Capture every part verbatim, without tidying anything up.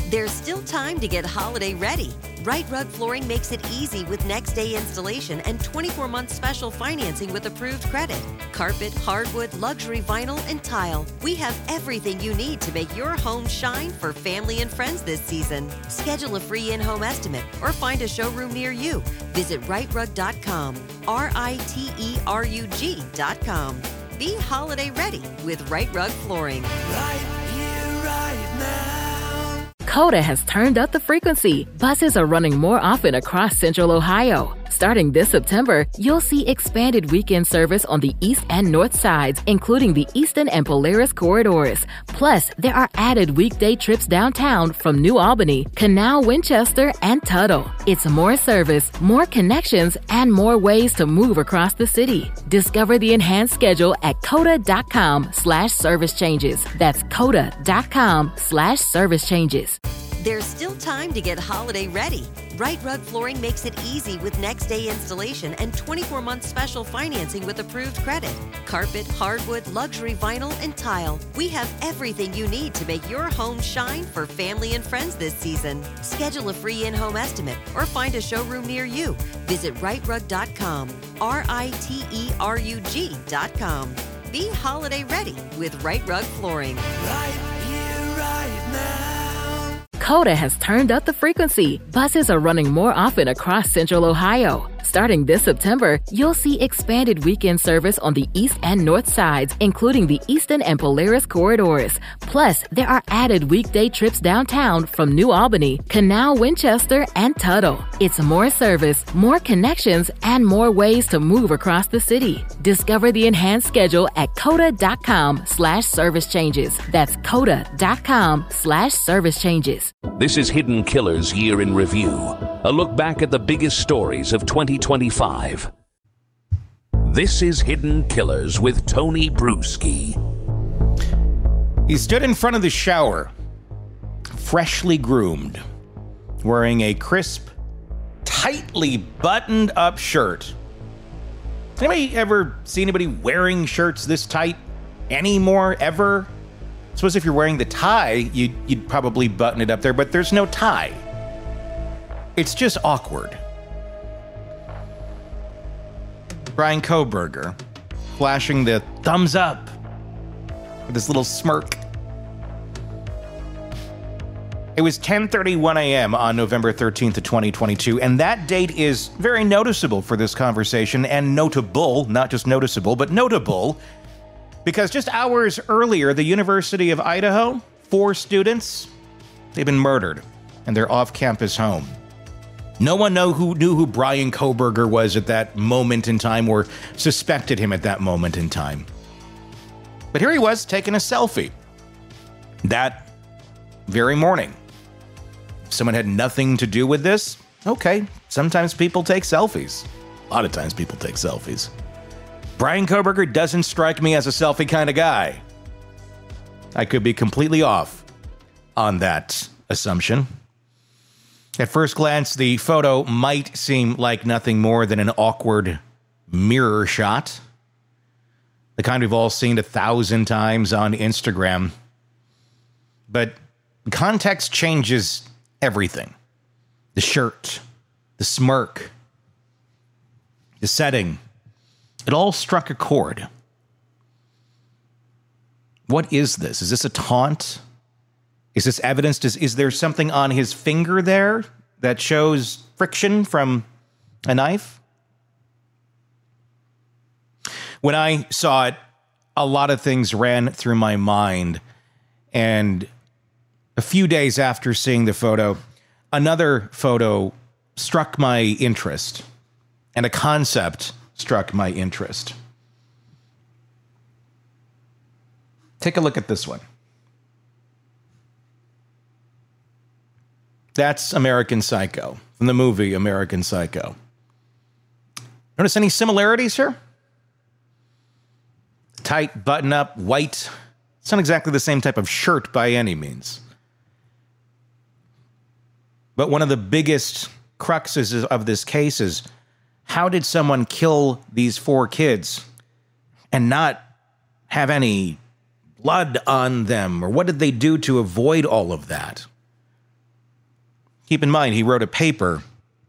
There's still time to get holiday ready. Right Rug Flooring makes it easy with next day installation and twenty-four month special financing with approved credit. Carpet, hardwood, luxury vinyl, and tile. We have everything you need to make your home shine for family and friends this season. Schedule a free in-home estimate or find a showroom near you. Visit right rug dot com. R I T E R U G dot com. Be holiday ready with Right Rug Flooring. Right here, right now. Coda has turned up the frequency. Buses are running more often across Central Ohio. Starting this September, you'll see expanded weekend service on the east and north sides, including the Eastern and Polaris corridors. Plus, there are added weekday trips downtown from New Albany, Canal, Winchester, and Tuttle. It's more service, more connections, and more ways to move across the city. Discover the enhanced schedule at coda.com slash service changes. That's coda.com slash service changes. There's still time to get holiday ready. Right Rug Flooring makes it easy with next day installation and twenty-four month special financing with approved credit. Carpet, hardwood, luxury vinyl, and tile. We have everything you need to make your home shine for family and friends this season. Schedule a free in-home estimate or find a showroom near you. Visit right rug dot com. R I T E R U G dot com. Be holiday ready with Right Rug Flooring. Right here, right now. Coda has turned up the frequency. Buses are running more often across Central Ohio. Starting this September, you'll see expanded weekend service on the east and north sides, including the Eastern and Polaris corridors. Plus, there are added weekday trips downtown from New Albany, Canal, Winchester, and Tuttle. It's more service, more connections, and more ways to move across the city. Discover the enhanced schedule at coda.com slash service changes. That's coda.com slash service changes. This is Hidden Killers Year in Review, a look back at the biggest stories of twenty twenty-five. This is Hidden Killers with Tony Bruschi. He stood in front of the shower, freshly groomed, wearing a crisp, tightly buttoned up shirt. Anybody ever see anybody wearing shirts this tight anymore, ever? I suppose if you're wearing the tie, you'd, you'd probably button it up there, but there's no tie. It's just awkward. Bryan Kohberger flashing the thumbs up with this little smirk. It was ten thirty-one a.m. on November thirteenth of twenty twenty-two, and that date is very noticeable for this conversation, and notable, not just noticeable, but notable, because just hours earlier, the University of Idaho, four students, they've been murdered in their off-campus home. No one know who knew who Bryan Kohberger was at that moment in time or suspected him at that moment in time. But here he was taking a selfie that very morning. If someone had nothing to do with this, okay, sometimes people take selfies. A lot of times people take selfies. Bryan Kohberger doesn't strike me as a selfie kind of guy. I could be completely off on that assumption. At first glance, the photo might seem like nothing more than an awkward mirror shot, the kind we've all seen a thousand times on Instagram. But context changes everything. The shirt, the smirk, the setting, it all struck a chord. What is this? Is this a taunt? Is this evidence? Does, is there something on his finger there that shows friction from a knife? When I saw it, a lot of things ran through my mind. And a few days after seeing the photo, another photo struck my interest. And a concept struck my interest. Take a look at this one. That's American Psycho, from the movie American Psycho. Notice any similarities here? Tight, button-up, white. It's not exactly the same type of shirt by any means. But one of the biggest cruxes of this case is, how did someone kill these four kids and not have any blood on them? Or what did they do to avoid all of that? Keep in mind, he wrote a paper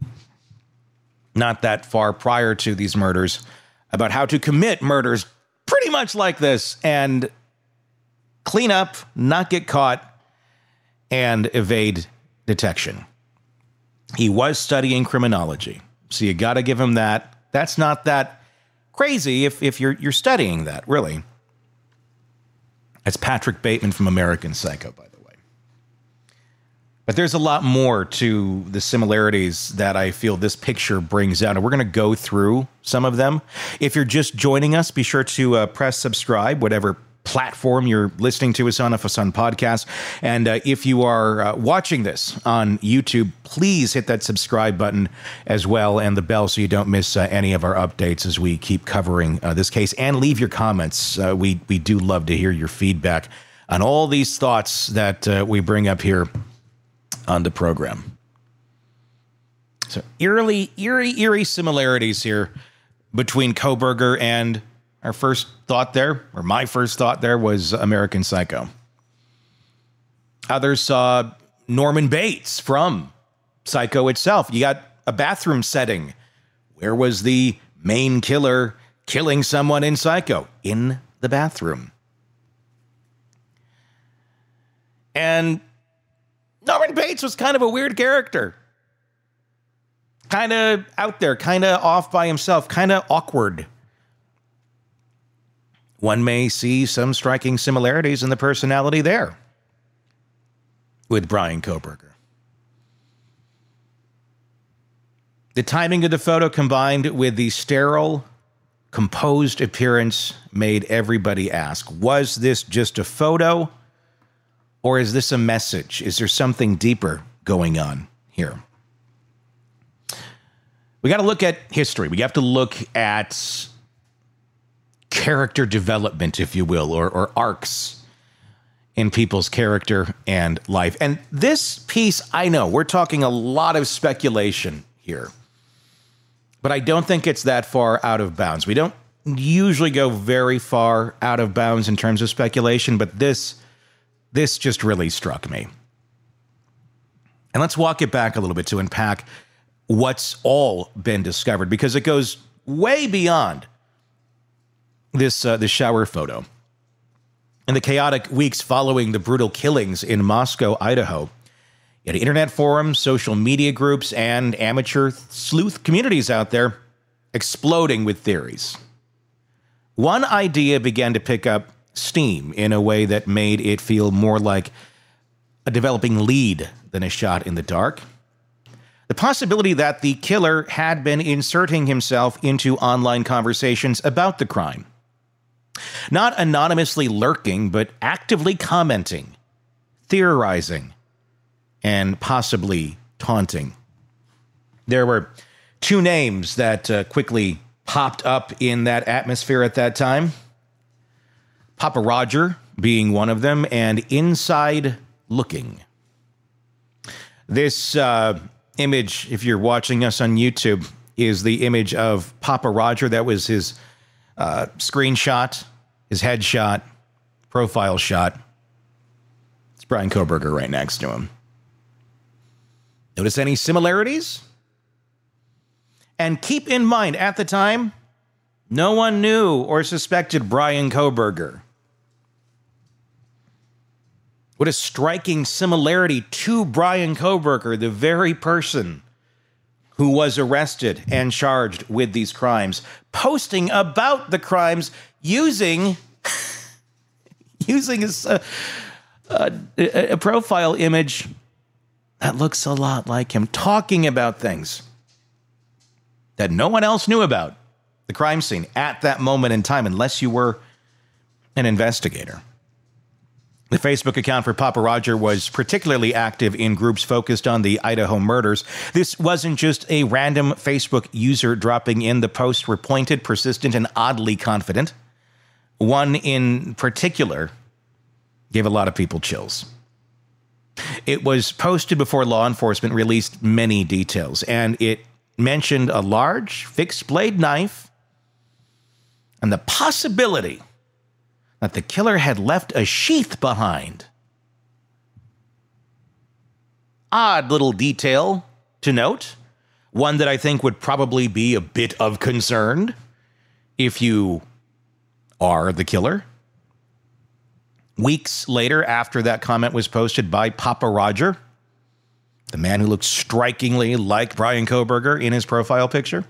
not that far prior to these murders about how to commit murders pretty much like this and clean up, not get caught, and evade detection. He was studying criminology, so you got to give him that. That's not that crazy if, if you're you're studying that, really. That's Patrick Bateman from American Psycho, by the way. But there's a lot more to the similarities that I feel this picture brings out, and we're going to go through some of them. If you're just joining us, be sure to uh, press subscribe, whatever platform you're listening to us on, if it's on podcast. And uh, if you are uh, watching this on YouTube, please hit that subscribe button as well and the bell so you don't miss uh, any of our updates as we keep covering uh, this case. And leave your comments. Uh, we, we do love to hear your feedback on all these thoughts that uh, we bring up here on the program. So eerily, eerie, eerie similarities here between Kohberger and our first thought there, or my first thought there, was American Psycho. Others saw Norman Bates from Psycho itself. You got a bathroom setting. Where was the main killer killing someone in Psycho? In the bathroom. And Norman Bates was kind of a weird character. Kind of out there, kind of off by himself, kind of awkward. One may see some striking similarities in the personality there with Bryan Kohberger. The timing of the photo combined with the sterile, composed appearance made everybody ask, was this just a photo or is this a message? Is there something deeper going on here? We got to look at history. We have to look at character development, if you will, or, or arcs in people's character and life. And this piece, I know, we're talking a lot of speculation here, but I don't think it's that far out of bounds. We don't usually go very far out of bounds in terms of speculation, but this, this just really struck me. And let's walk it back a little bit to unpack what's all been discovered, because it goes way beyond this uh, this shower photo. In the chaotic weeks following the brutal killings in Moscow, Idaho, you had internet forums, social media groups, and amateur sleuth communities out there exploding with theories. One idea began to pick up steam in a way that made it feel more like a developing lead than a shot in the dark. The possibility that the killer had been inserting himself into online conversations about the crime. Not anonymously lurking, but actively commenting, theorizing, and possibly taunting. There were two names that uh, quickly popped up in that atmosphere at that time. Papa Roger being one of them, and Inside Looking. This uh, image, if you're watching us on YouTube, is the image of Papa Roger. That was his uh, screenshot, his headshot, profile shot. It's Bryan Kohberger right next to him. Notice any similarities? And keep in mind, at the time, no one knew or suspected Bryan Kohberger. What a striking similarity to Bryan Kohberger, the very person who was arrested and charged with these crimes, posting about the crimes using, using a, a, a profile image that looks a lot like him, talking about things that no one else knew about the crime scene at that moment in time, unless you were an investigator. The Facebook account for Papa Roger was particularly active in groups focused on the Idaho murders. This wasn't just a random Facebook user dropping in. The posts were pointed, persistent, and oddly confident. One in particular gave a lot of people chills. It was posted before law enforcement released many details, and it mentioned a large fixed-blade knife and the possibility that the killer had left a sheath behind. odd little detail to note, one that I think would probably be a bit of concern if you are the killer. Weeks later, after that comment was posted by Papa Roger, the man who looked strikingly like Bryan Kohberger in his profile picture,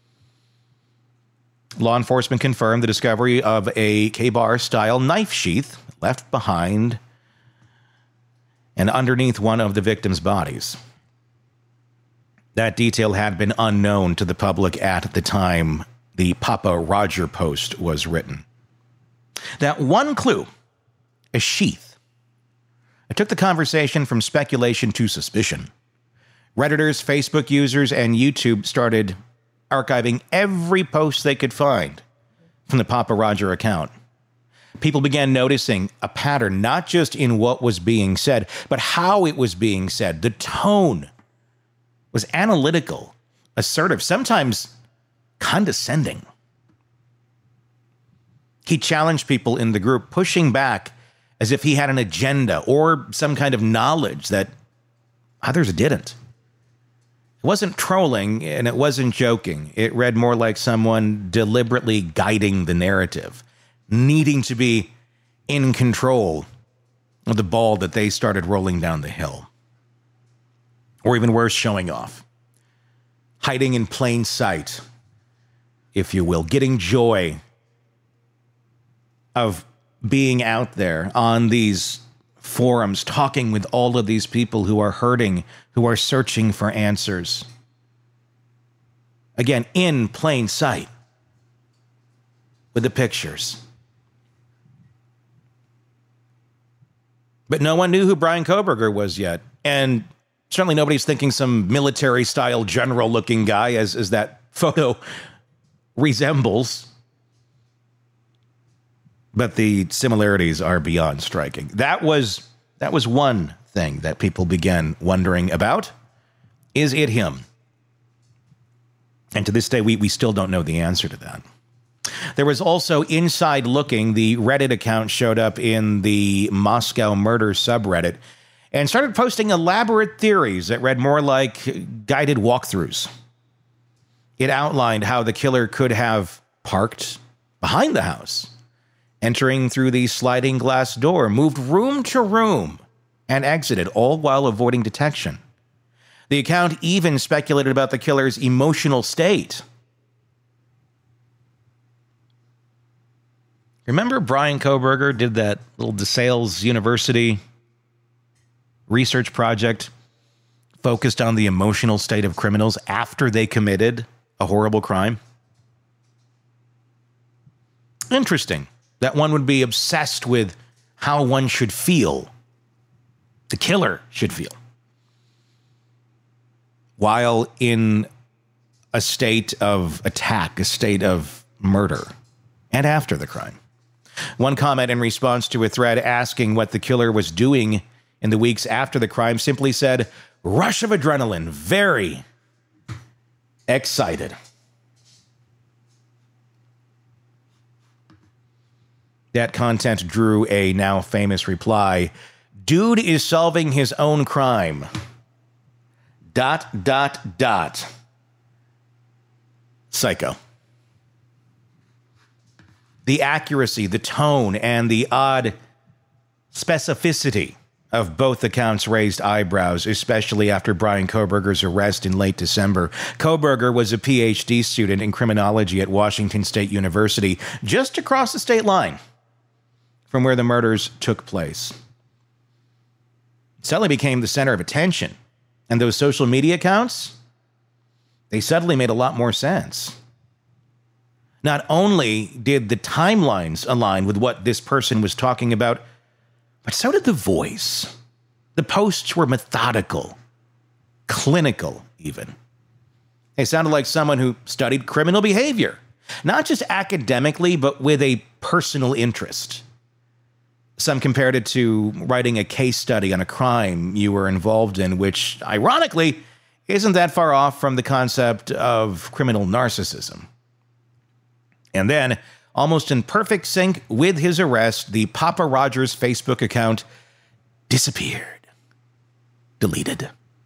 law enforcement confirmed the discovery of a K-bar-style knife sheath left behind and underneath one of the victim's bodies. That detail had been unknown to the public at the time the Papa Roger post was written. That one clue, a sheath, it took the conversation from speculation to suspicion. Redditors, Facebook users, and YouTube started archiving every post they could find from the Papa Roger account. People began noticing a pattern, not just in what was being said, but how it was being said. The tone was analytical, assertive, sometimes condescending. He challenged people in the group, pushing back as if he had an agenda or some kind of knowledge that others didn't. It wasn't trolling and it wasn't joking. It read more like someone deliberately guiding the narrative, needing to be in control of the ball that they started rolling down the hill. Or even worse, showing off. Hiding in plain sight, if you will. Getting joy of being out there on these forums, talking with all of these people who are hurting, who are searching for answers. Again, in plain sight, with the pictures. But no one knew who Bryan Kohberger was yet. And certainly nobody's thinking some military-style general-looking guy, as, as that photo resembles. But the similarities are beyond striking. That was that was one thing that people began wondering about. Is it him? And to this day, we, we still don't know the answer to that. There was also Inside Looking. The Reddit account showed up in the Moscow Murder subreddit and started posting elaborate theories that read more like guided walkthroughs. It outlined how the killer could have parked behind the house, entering through the sliding glass door, moved room to room, and exited, all while avoiding detection. The account even speculated about the killer's emotional state. Remember Bryan Kohberger did that little DeSales University research project focused on the emotional state of criminals after they committed a horrible crime? Interesting that one would be obsessed with how one should feel, the killer should feel, while in a state of attack, a state of murder, and after the crime. One comment in response to a thread asking what the killer was doing in the weeks after the crime simply said, "Rush of adrenaline, very excited." That content drew a now famous reply. Dude is solving his own crime. Dot, dot, dot. Psycho. The accuracy, the tone, and the odd specificity of both accounts raised eyebrows, especially after Bryan Kohberger's arrest in late December. Kohberger was a P H D student in criminology at Washington State University, just across the state line from where the murders took place. It suddenly became the center of attention. And those social media accounts, they suddenly made a lot more sense. Not only did the timelines align with what this person was talking about, but so did the voice. The posts were methodical, clinical even. They sounded like someone who studied criminal behavior, not just academically, but with a personal interest. Some compared it to writing a case study on a crime you were involved in, which, ironically, isn't that far off from the concept of criminal narcissism. And then, almost in perfect sync with his arrest, the Papa Rogers Facebook account disappeared. Deleted.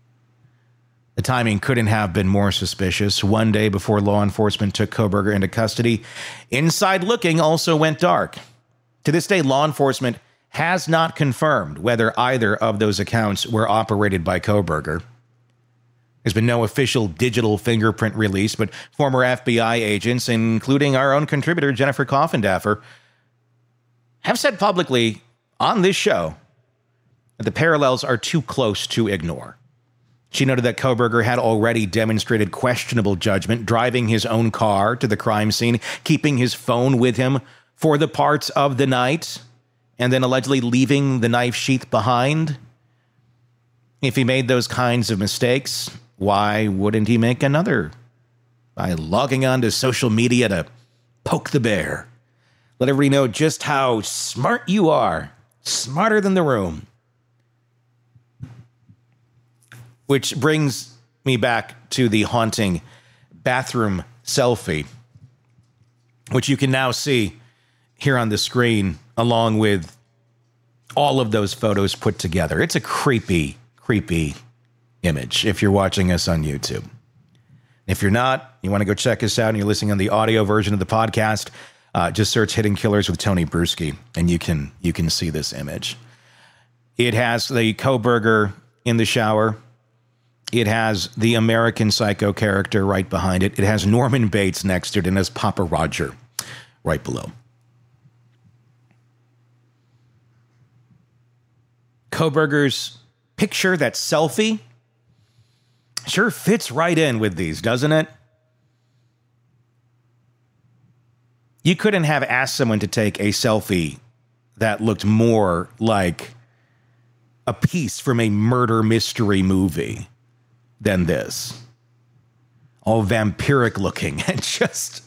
The timing couldn't have been more suspicious. One day before law enforcement took Kohberger into custody, Inside Looking also went dark. To this day, law enforcement has not confirmed whether either of those accounts were operated by Kohberger. There's been no official digital fingerprint release, but former F B I agents, including our own contributor Jennifer Coffindaffer, have said publicly on this show that the parallels are too close to ignore. She noted that Kohberger had already demonstrated questionable judgment, driving his own car to the crime scene, keeping his phone with him for the parts of the night, and then allegedly leaving the knife sheath behind. If he made those kinds of mistakes, why wouldn't he make another? By logging onto social media to poke the bear. Let everybody know just how smart you are. Smarter than the room. Which brings me back to the haunting bathroom selfie, which you can now see here on the screen, along with all of those photos put together. It's a creepy, creepy image if you're watching us on YouTube. If you're not, you want to go check us out and you're listening on the audio version of the podcast, uh, just search Hidden Killers with Tony Bruschi, and you can you can see this image. It has the Kohberger in the shower. It has the American Psycho character right behind it. It has Norman Bates next to it, and it has Papa Roger right below. Kohberger's picture, that selfie, sure fits right in with these, doesn't it? You couldn't have asked someone to take a selfie that looked more like a piece from a murder mystery movie than this. All vampiric looking and just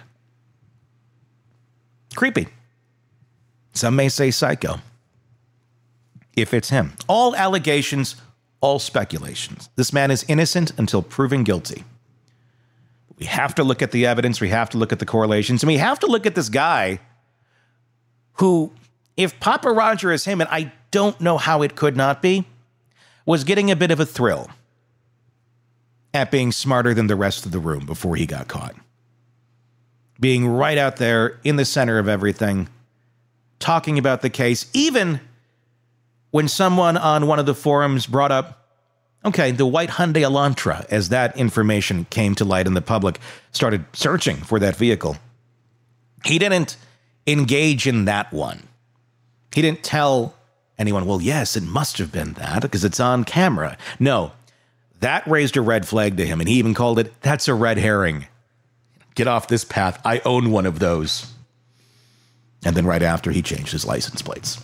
creepy. Some may say psycho. If it's him. All allegations, all speculations. This man is innocent until proven guilty. We have to look at the evidence. We have to look at the correlations. And we have to look at this guy who, if Papa Roger is him, and I don't know how it could not be, was getting a bit of a thrill at being smarter than the rest of the room before he got caught. Being right out there in the center of everything, talking about the case, even when someone on one of the forums brought up, okay, the white Hyundai Elantra, as that information came to light and the public started searching for that vehicle. He didn't engage in that one. He didn't tell anyone, well, yes, it must have been that because it's on camera. No, that raised a red flag to him, and he even called it, that's a red herring. Get off this path. I own one of those. And then right after, he changed his license plates.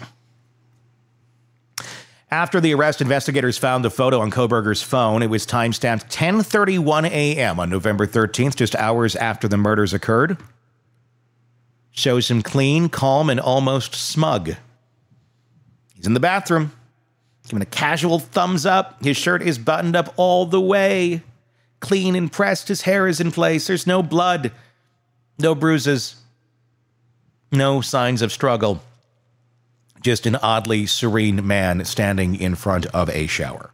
After the arrest, investigators found the photo on Kohberger's phone. It was timestamped ten thirty-one a.m. on November thirteenth, just hours after the murders occurred. Shows him clean, calm, and almost smug. He's in the bathroom, giving a casual thumbs up. His shirt is buttoned up all the way. Clean and pressed. His hair is in place. There's no blood. No bruises. No signs of struggle. Just an oddly serene man standing in front of a shower.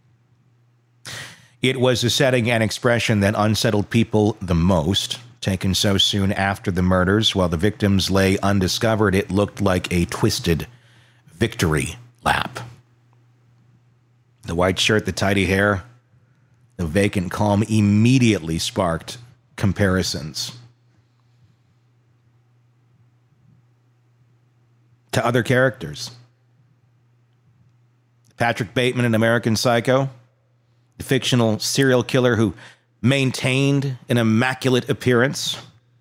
It was a setting and expression that unsettled people the most. Taken so soon after the murders, while the victims lay undiscovered, it looked like a twisted victory lap. The white shirt, the tidy hair, the vacant calm immediately sparked comparisons to other characters. Patrick Bateman in American Psycho, the fictional serial killer who maintained an immaculate appearance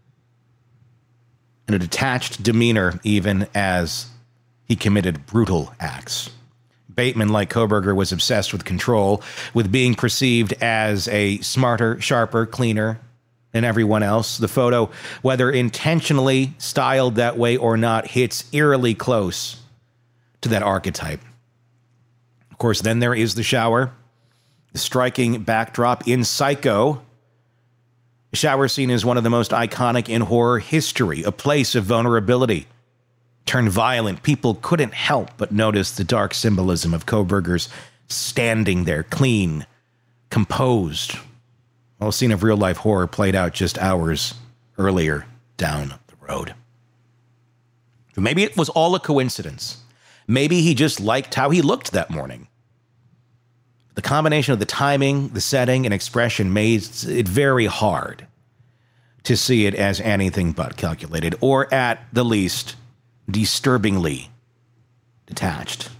and a detached demeanor even as he committed brutal acts. Bateman, like Kohberger, was obsessed with control, with being perceived as a smarter, sharper, cleaner than everyone else. The photo, whether intentionally styled that way or not, hits eerily close to that archetype. Of course, then there is the shower, the striking backdrop in Psycho. The shower scene is one of the most iconic in horror history, a place of vulnerability. Turned violent, people couldn't help but notice the dark symbolism of Kohberger's standing there, clean, composed. A scene of real-life horror played out just hours earlier down the road. Maybe it was all a coincidence. Maybe he just liked how he looked that morning. The combination of the timing, the setting, and expression made it very hard to see it as anything but calculated, or at the least, disturbingly detached.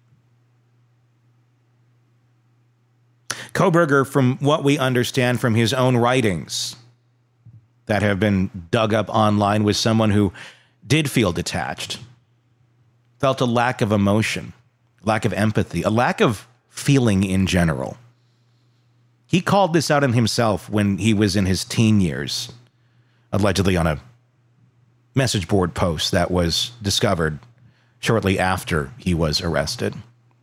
Kohberger, from what we understand from his own writings that have been dug up online, was someone who did feel detached, felt a lack of emotion, lack of empathy, a lack of feeling in general. He called this out in himself when he was in his teen years, allegedly on a message board post that was discovered shortly after he was arrested.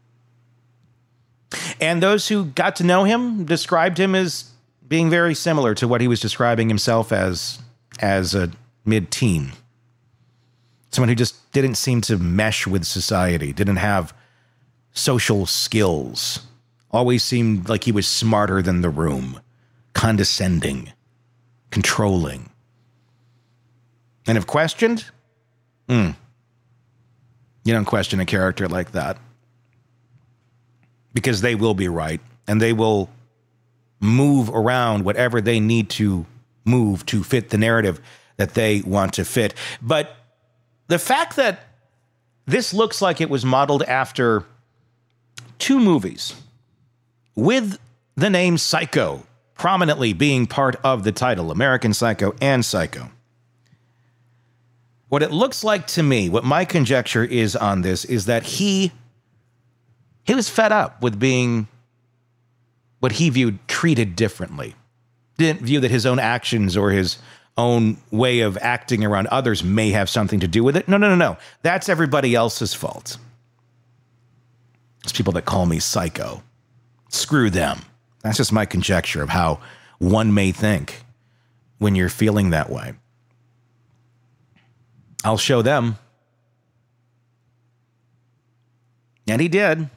And those who got to know him described him as being very similar to what he was describing himself as as a mid-teen. Someone who just didn't seem to mesh with society, didn't have social skills, always seemed like he was smarter than the room, condescending, controlling. And if questioned, mm, you don't question a character like that. Because they will be right, and they will move around whatever they need to move to fit the narrative that they want to fit. But the fact that this looks like it was modeled after two movies with the name Psycho prominently being part of the title, American Psycho and Psycho. What it looks like to me, what my conjecture is on this, is that he He was fed up with being what he viewed treated differently. Didn't view that his own actions or his own way of acting around others may have something to do with it. No, no, no, no. That's everybody else's fault. It's people that call me psycho. Screw them. That's just my conjecture of how one may think when you're feeling that way. I'll show them. And he did.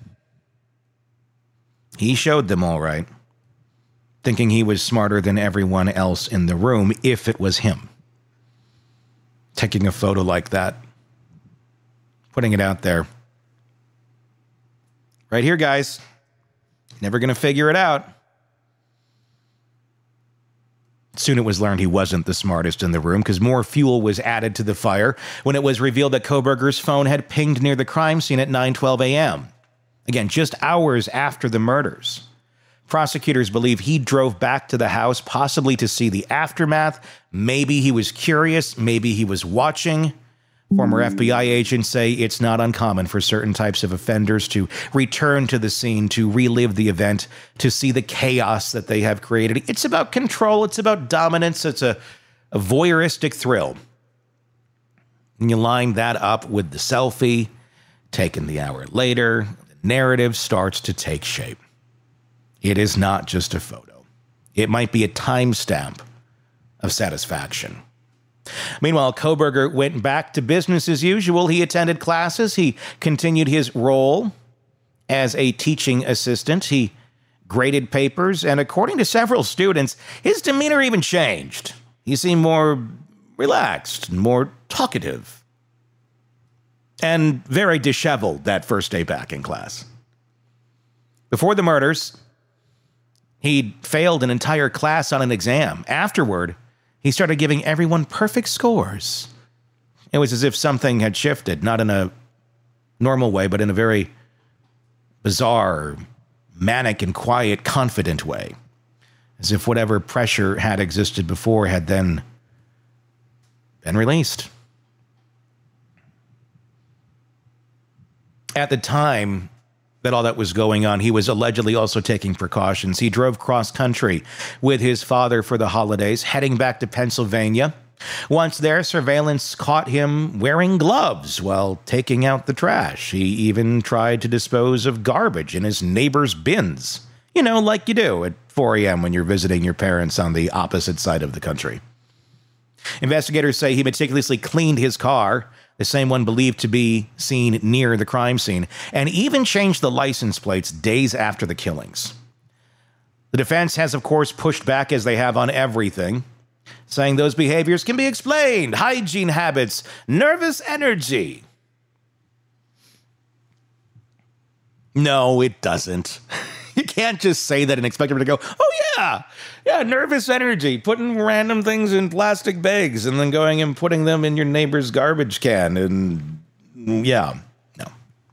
He showed them all right, thinking he was smarter than everyone else in the room if it was him. Taking a photo like that, putting it out there. Right here, guys. Never going to figure it out. Soon it was learned he wasn't the smartest in the room because more fuel was added to the fire when it was revealed that Kohberger's phone had pinged near the crime scene at nine twelve a.m. Again, just hours after the murders. Prosecutors believe he drove back to the house, possibly to see the aftermath. Maybe he was curious. Maybe he was watching. Former F B I agents say it's not uncommon for certain types of offenders to return to the scene, to relive the event, to see the chaos that they have created. It's about control. It's about dominance. It's a, a voyeuristic thrill. And you line that up with the selfie taken the hour later. Narrative starts to take shape. It is not just a photo. It might be a timestamp of satisfaction. Meanwhile, Kohberger went back to business as usual. He attended classes. He continued his role as a teaching assistant. He graded papers, and according to several students, his demeanor even changed. He seemed more relaxed and more talkative. And very disheveled that first day back in class. Before the murders, he'd failed an entire class on an exam. Afterward, he started giving everyone perfect scores. It was as if something had shifted, not in a normal way, but in a very bizarre, manic and quiet, confident way. As if whatever pressure had existed before had then been released. At the time that all that was going on, he was allegedly also taking precautions. He drove cross-country with his father for the holidays, heading back to Pennsylvania. Once there, surveillance caught him wearing gloves while taking out the trash. He even tried to dispose of garbage in his neighbor's bins. You know, like you do at four a.m. when you're visiting your parents on the opposite side of the country. Investigators say he meticulously cleaned his car, the same one believed to be seen near the crime scene, and even changed the license plates days after the killings. The defense has, of course, pushed back as they have on everything, saying those behaviors can be explained. Hygiene habits, nervous energy. No, it doesn't. You can't just say that and expect everyone to go, oh, yeah, yeah, nervous energy, putting random things in plastic bags and then going and putting them in your neighbor's garbage can. And yeah, no.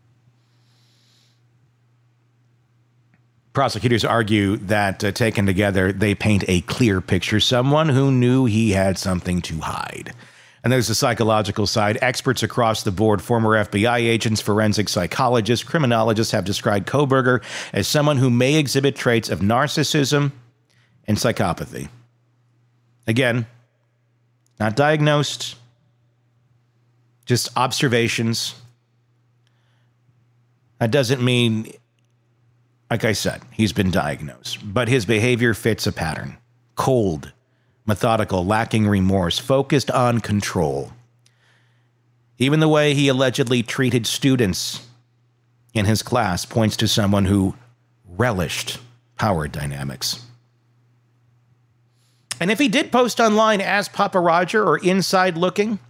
Prosecutors argue that, uh, taken together, they paint a clear picture. Someone who knew he had something to hide. And there's the psychological side. Experts across the board, former F B I agents, forensic psychologists, criminologists have described Kohberger as someone who may exhibit traits of narcissism and psychopathy. Again, not diagnosed, just observations. That doesn't mean, like I said, he's been diagnosed, but his behavior fits a pattern. Cold, methodical, lacking remorse, focused on control. Even the way he allegedly treated students in his class points to someone who relished power dynamics. And if he did post online as Papa Roger or inside looking,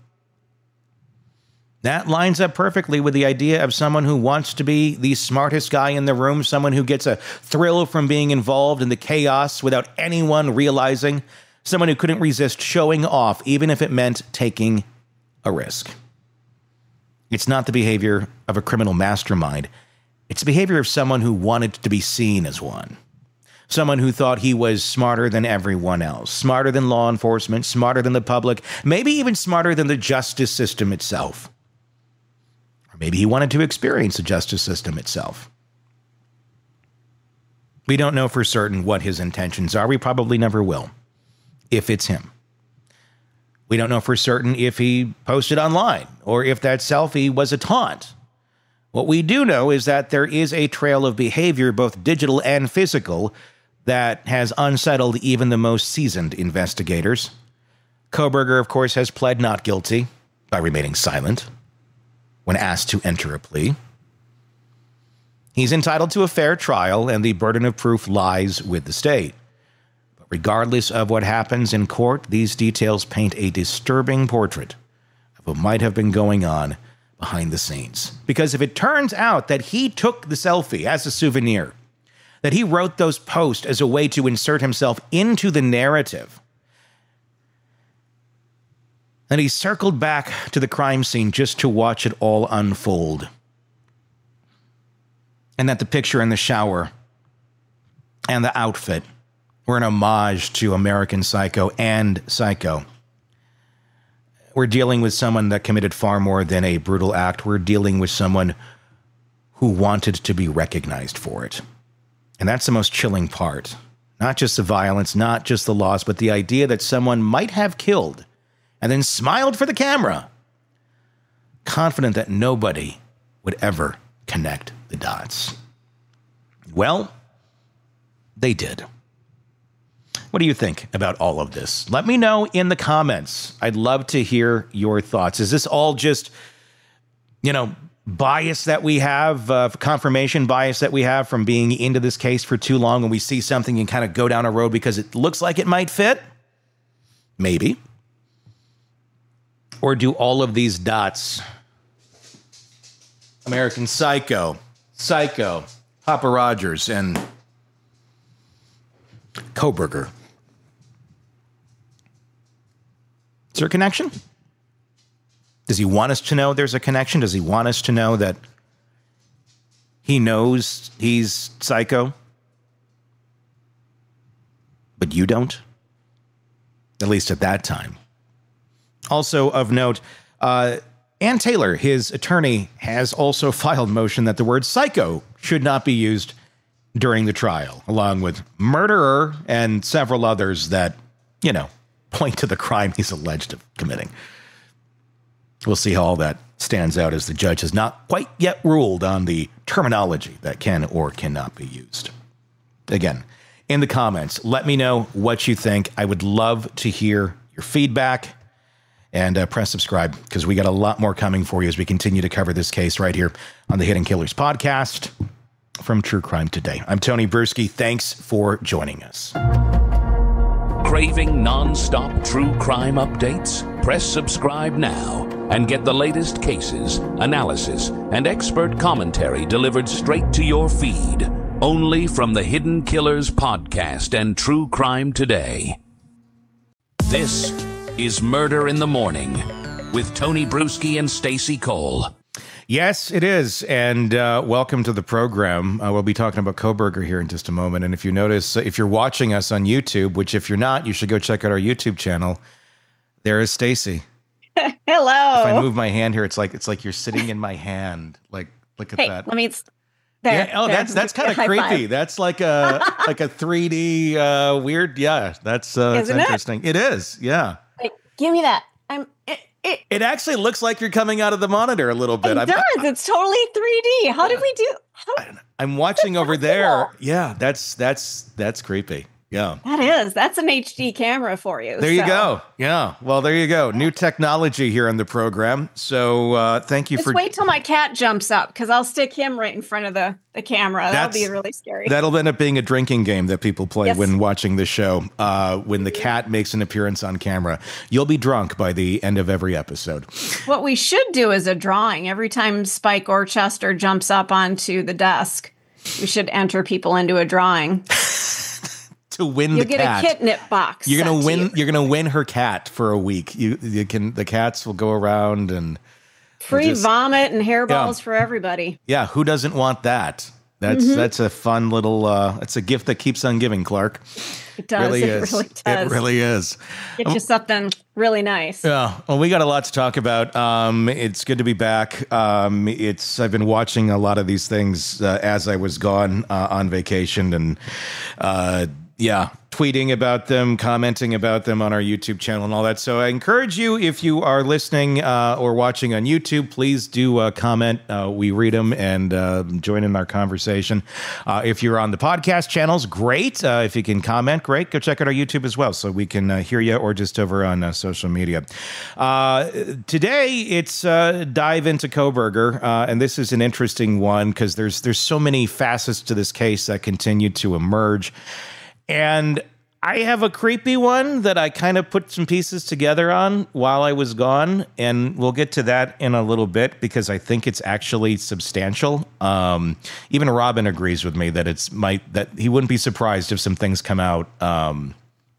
that lines up perfectly with the idea of someone who wants to be the smartest guy in the room, someone who gets a thrill from being involved in the chaos without anyone realizing, someone who couldn't resist showing off, even if it meant taking a risk. It's not the behavior of a criminal mastermind. It's the behavior of someone who wanted to be seen as one. Someone who thought he was smarter than everyone else, smarter than law enforcement, smarter than the public, maybe even smarter than the justice system itself. Or maybe he wanted to experience the justice system itself. We don't know for certain what his intentions are. We probably never will, if it's him. We don't know for certain if he posted online or if that selfie was a taunt. What we do know is that there is a trail of behavior, both digital and physical, that has unsettled even the most seasoned investigators. Kohberger, of course, has pled not guilty by remaining silent when asked to enter a plea. He's entitled to a fair trial, and the burden of proof lies with the state. But regardless of what happens in court, these details paint a disturbing portrait of what might have been going on behind the scenes. Because if it turns out that he took the selfie as a souvenir, that he wrote those posts as a way to insert himself into the narrative, and he circled back to the crime scene just to watch it all unfold, and that the picture in the shower and the outfit were an homage to American Psycho and Psycho. We're dealing with someone that committed far more than a brutal act. We're dealing with someone who wanted to be recognized for it. And that's the most chilling part. Not just the violence, not just the loss, but the idea that someone might have killed and then smiled for the camera, confident that nobody would ever connect the dots. Well, they did. What do you think about all of this? Let me know in the comments. I'd love to hear your thoughts. Is this all just, you know, bias that we have, uh, confirmation bias that we have from being into this case for too long, and we see something and kind of go down a road because it looks like it might fit? Maybe. Or do all of these dots, American Psycho, Psycho, Papa Rogers, and Kohberger, is there a connection? Does he want us to know there's a connection? Does he want us to know that he knows he's psycho, but you don't? At least at that time. Also of note, uh, Ann Taylor, his attorney, has also filed motion that the word psycho should not be used during the trial, along with murderer and several others that, you know, point to the crime he's alleged of committing. We'll see how all that stands out, as the judge has not quite yet ruled on the terminology that can or cannot be used. Again, in the comments, let me know what you think. I would love to hear your feedback. And uh, press subscribe, because we got a lot more coming for you as we continue to cover this case right here on the Hidden Killers podcast. from True Crime Today. I'm Tony Bruschi. Thanks for joining us. Craving non-stop true crime updates? Press subscribe now and get the latest cases, analysis, and expert commentary delivered straight to your feed. Only from the Hidden Killers podcast and True Crime Today. This is Murder in the Morning with Tony Bruschi and Stacey Cole. Yes, it is. And uh, welcome to the program. Uh, we'll be talking about Kohberger here in just a moment. And if you notice, if you're watching us on YouTube, which if you're not, you should go check out our YouTube channel. There is Stacey. Hello. If I move my hand here, it's like it's like you're sitting in my hand. Like, look at hey, that. Let me. There, yeah. Oh, there. that's that's kind of High creepy. five. That's like a like a three D uh, weird. Yeah, that's uh, that's Isn't it? interesting. It is. Yeah. Wait, give me that. I'm. It, it, It actually looks like you're coming out of the monitor a little bit. it I'm, does. It's totally three D. How did we do? How, I'm watching over there. cool. Yeah, that's that's that's creepy. Yeah. that is. That's an H D camera for you. There you so. go. Yeah. Well, there you go. New technology here on the program. So uh, thank you Just for. wait till my cat jumps up because I'll stick him right in front of the, the camera. That'll That's- be really scary. That'll end up being a drinking game that people play Yes. when watching the show. Uh, when the cat makes an appearance on camera, you'll be drunk by the end of every episode. What we should do is a drawing. Every time Spike Orchester jumps up onto the desk, we should enter people into a drawing. To win You'll the get cat, a kitnip box. you're gonna sent to win. you. You're gonna win her cat for a week. You you can. The cats will go around and Free just- vomit and hairballs Yeah. for everybody. yeah. Who doesn't want that? That's Mm-hmm. that's a fun little. Uh, it's a gift that keeps on giving, Clark. It does. really it is. really does. It really is. Get you something really nice. Yeah, well, we got a lot to talk about. Um, it's good to be back. Um, it's I've been watching a lot of these things uh, as I was gone uh, on vacation, and uh, yeah, tweeting about them, commenting about them on our YouTube channel, and all that. So I encourage you, if you are listening uh, or watching on YouTube, please do uh, comment. Uh, we read them and uh, join in our conversation. Uh, if you're on the podcast channels, great. Uh, if you can comment, great. Go check out our YouTube as well, so we can uh, hear you, or just over on uh, social media. Uh, today, it's uh, dive into Kohberger, uh, and this is an interesting one because there's there's so many facets to this case that continue to emerge. And I have a creepy one that I kind of put some pieces together on while I was gone, and we'll get to that in a little bit because I think it's actually substantial. Um, even Robin agrees with me that it's might that he wouldn't be surprised if some things come out um,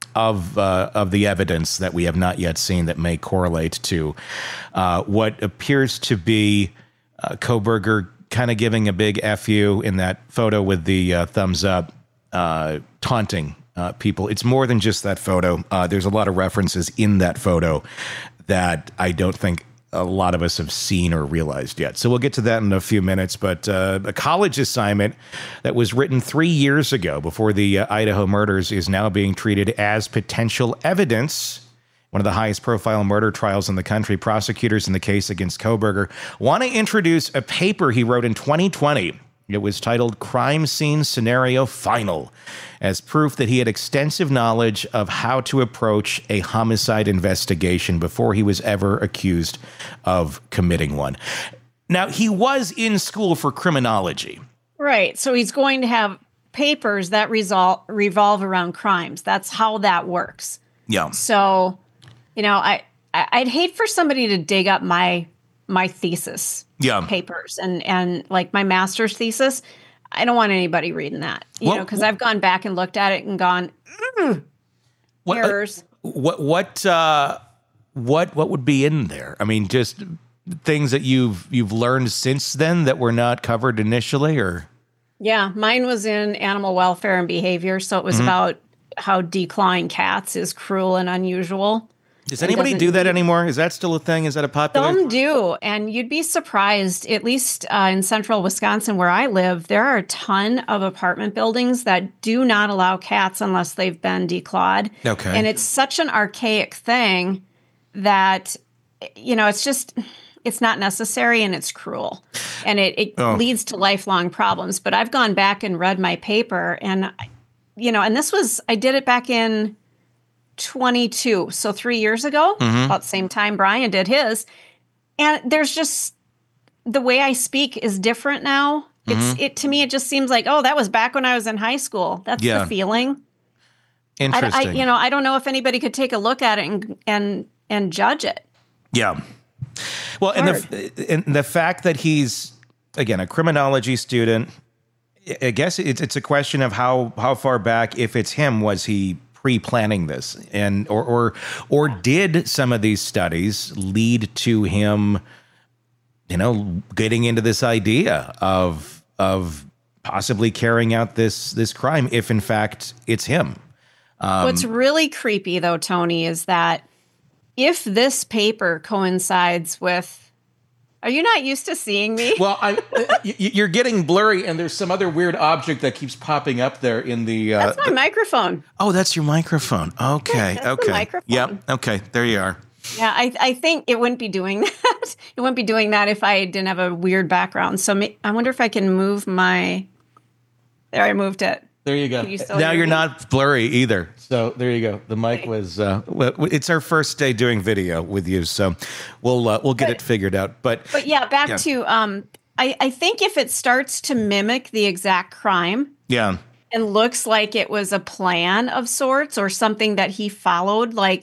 of uh, of the evidence that we have not yet seen that may correlate to uh, what appears to be uh, Kohberger kind of giving a big F you in that photo with the uh, thumbs up. Uh, taunting uh, people. It's more than just that photo. Uh, there's a lot of references in that photo that I don't think a lot of us have seen or realized yet. So we'll get to that in a few minutes. But uh, a college assignment that was written three years ago before the uh, Idaho murders is now being treated as potential evidence. One of the highest profile murder trials in the country. Prosecutors in the case against Kohberger want to introduce a paper he wrote in twenty twenty. It was titled Crime Scene Scenario Final, as proof that he had extensive knowledge of how to approach a homicide investigation before he was ever accused of committing one. Now, he was in school for criminology. Right. So he's going to have papers that resol- revolve around crimes. That's how that works. Yeah. So, you know, I, I I'd hate for somebody to dig up my my thesis Yeah. papers and and like my master's thesis. I don't want anybody reading that, you Well, know, because I've gone back and looked at it and gone, mm, What, errors. What what uh, what what would be in there? I mean, just things that you've you've learned since then that were not covered initially, or Yeah, mine was in animal welfare and behavior. So it was Mm-hmm. about how declawing cats is cruel and unusual. does It anybody doesn't do that need- anymore? Is that still a thing? Is that a popular? Some do, and you'd be surprised, at least uh, in central Wisconsin where I live, there are a ton of apartment buildings that do not allow cats unless they've been declawed. Okay. And it's such an archaic thing that, you know, it's just, it's not necessary and it's cruel. And it, it Oh. leads to lifelong problems. But I've gone back and read my paper and, you know, and this was, I did it back in twenty-two, so three years ago, about the same time Brian did his. And there's just, the way I speak is different now. It's it to me. It just seems like, oh, that was back when I was in high school. That's Yeah. the feeling. Interesting. I, I, you know, I don't know if anybody could take a look at it and and and judge it. Yeah. Well, and the and the fact that he's again a criminology student, I guess it's it's a question of how how far back, if it's him, was he pre-planning this, and or or or did some of these studies lead to him, you know, getting into this idea of of possibly carrying out this this crime, if in fact it's him. Um, What's really creepy, though, Tony, is that if this paper coincides with, are you not used to seeing me? Well, I, you're getting blurry, and there's some other weird object that keeps popping up there in the. Uh, That's my the, microphone. Oh, that's your microphone. Okay, That's the okay. microphone. Yep. Okay, there you are. Yeah, I, I think it wouldn't be doing that. It wouldn't be doing that if I didn't have a weird background. So ma- I wonder if I can move my. There, I moved it. There you go. Can you still Now hear you're me? not blurry either. So there you go. The mic was. Uh, well, it's our first day doing video with you, so we'll uh, we'll get But- it figured out. But But yeah, back Yeah. to um, I, I think if it starts to mimic the exact crime yeah, and looks like it was a plan of sorts or something that he followed, like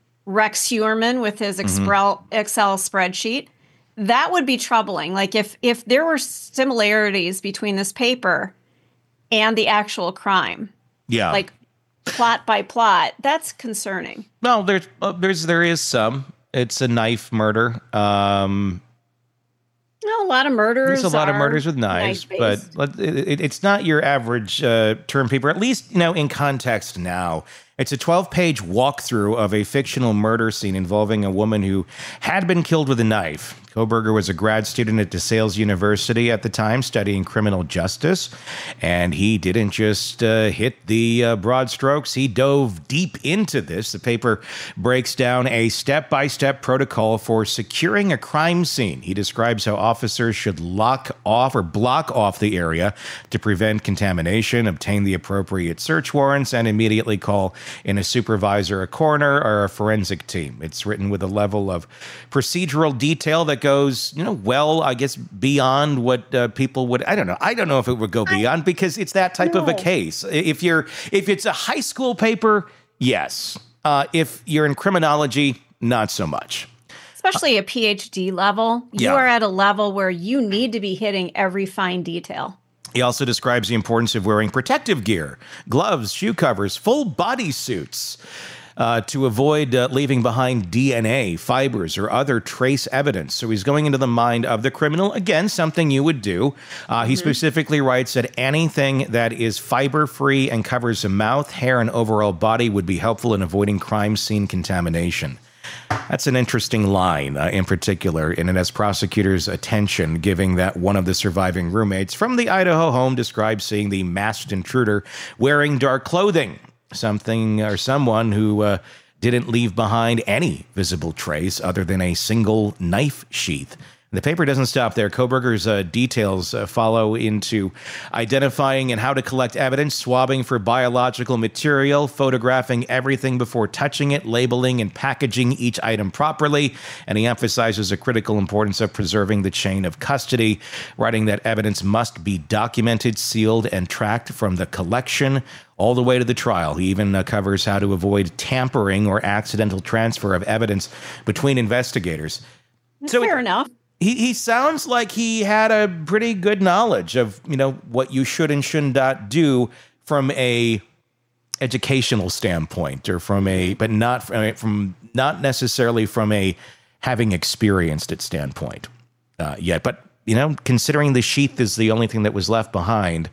Rex Heuermann with his Excel Excel spreadsheet, that would be troubling. Like if if there were similarities between this paper and the actual crime, yeah. like plot by plot, that's concerning. well, there's uh, there's there is some. It's a knife murder. Um, Well, a lot of murders. There's a lot of are murders with knives, but knife-based. let- it, it- it's not your average uh, term paper, at least, you know, in context now. It's a twelve-page walkthrough of a fictional murder scene involving a woman who had been killed with a knife. Koberger was a grad student at DeSales University at the time, studying criminal justice, and he didn't just uh, hit the uh, broad strokes. He dove deep into this. The paper breaks down a step-by-step protocol for securing a crime scene. He describes how officers should lock off or block off the area to prevent contamination, obtain the appropriate search warrants, and immediately call in a supervisor, a coroner, or a forensic team. It's written with a level of procedural detail that goes, you know, well, I guess beyond what uh, people would. I don't know. I don't know if it would go beyond because it's that type of a No. case. If you're, if it's a high school paper, yes. Uh, if you're in criminology, not so much. Especially a PhD level, you Yeah. are at a level where you need to be hitting every fine detail. He also describes the importance of wearing protective gear, gloves, shoe covers, full body suits uh, to avoid uh, leaving behind D N A, fibers, or other trace evidence. So he's going into the mind of the criminal. Again, something you would do. Uh, he specifically writes that anything that is fiber-free and covers the mouth, hair, and overall body would be helpful in avoiding crime scene contamination. That's an interesting line uh, in particular, and it has prosecutors' attention, giving that one of the surviving roommates from the Idaho home describes seeing the masked intruder wearing dark clothing, something or someone who uh, didn't leave behind any visible trace other than a single knife sheath. The paper doesn't stop there. Koberger's uh, details uh, follow into identifying and how to collect evidence, swabbing for biological material, photographing everything before touching it, labeling and packaging each item properly. And he emphasizes the critical importance of preserving the chain of custody, writing that evidence must be documented, sealed, and tracked from the collection all the way to the trial. He even uh, covers how to avoid tampering or accidental transfer of evidence between investigators. So Fair it- enough. He he sounds like he had a pretty good knowledge of, you know, what you should and should not do from a educational standpoint, or from a, but not from, from not necessarily from a having experienced it standpoint uh, yet. But, you know, considering the sheath is the only thing that was left behind,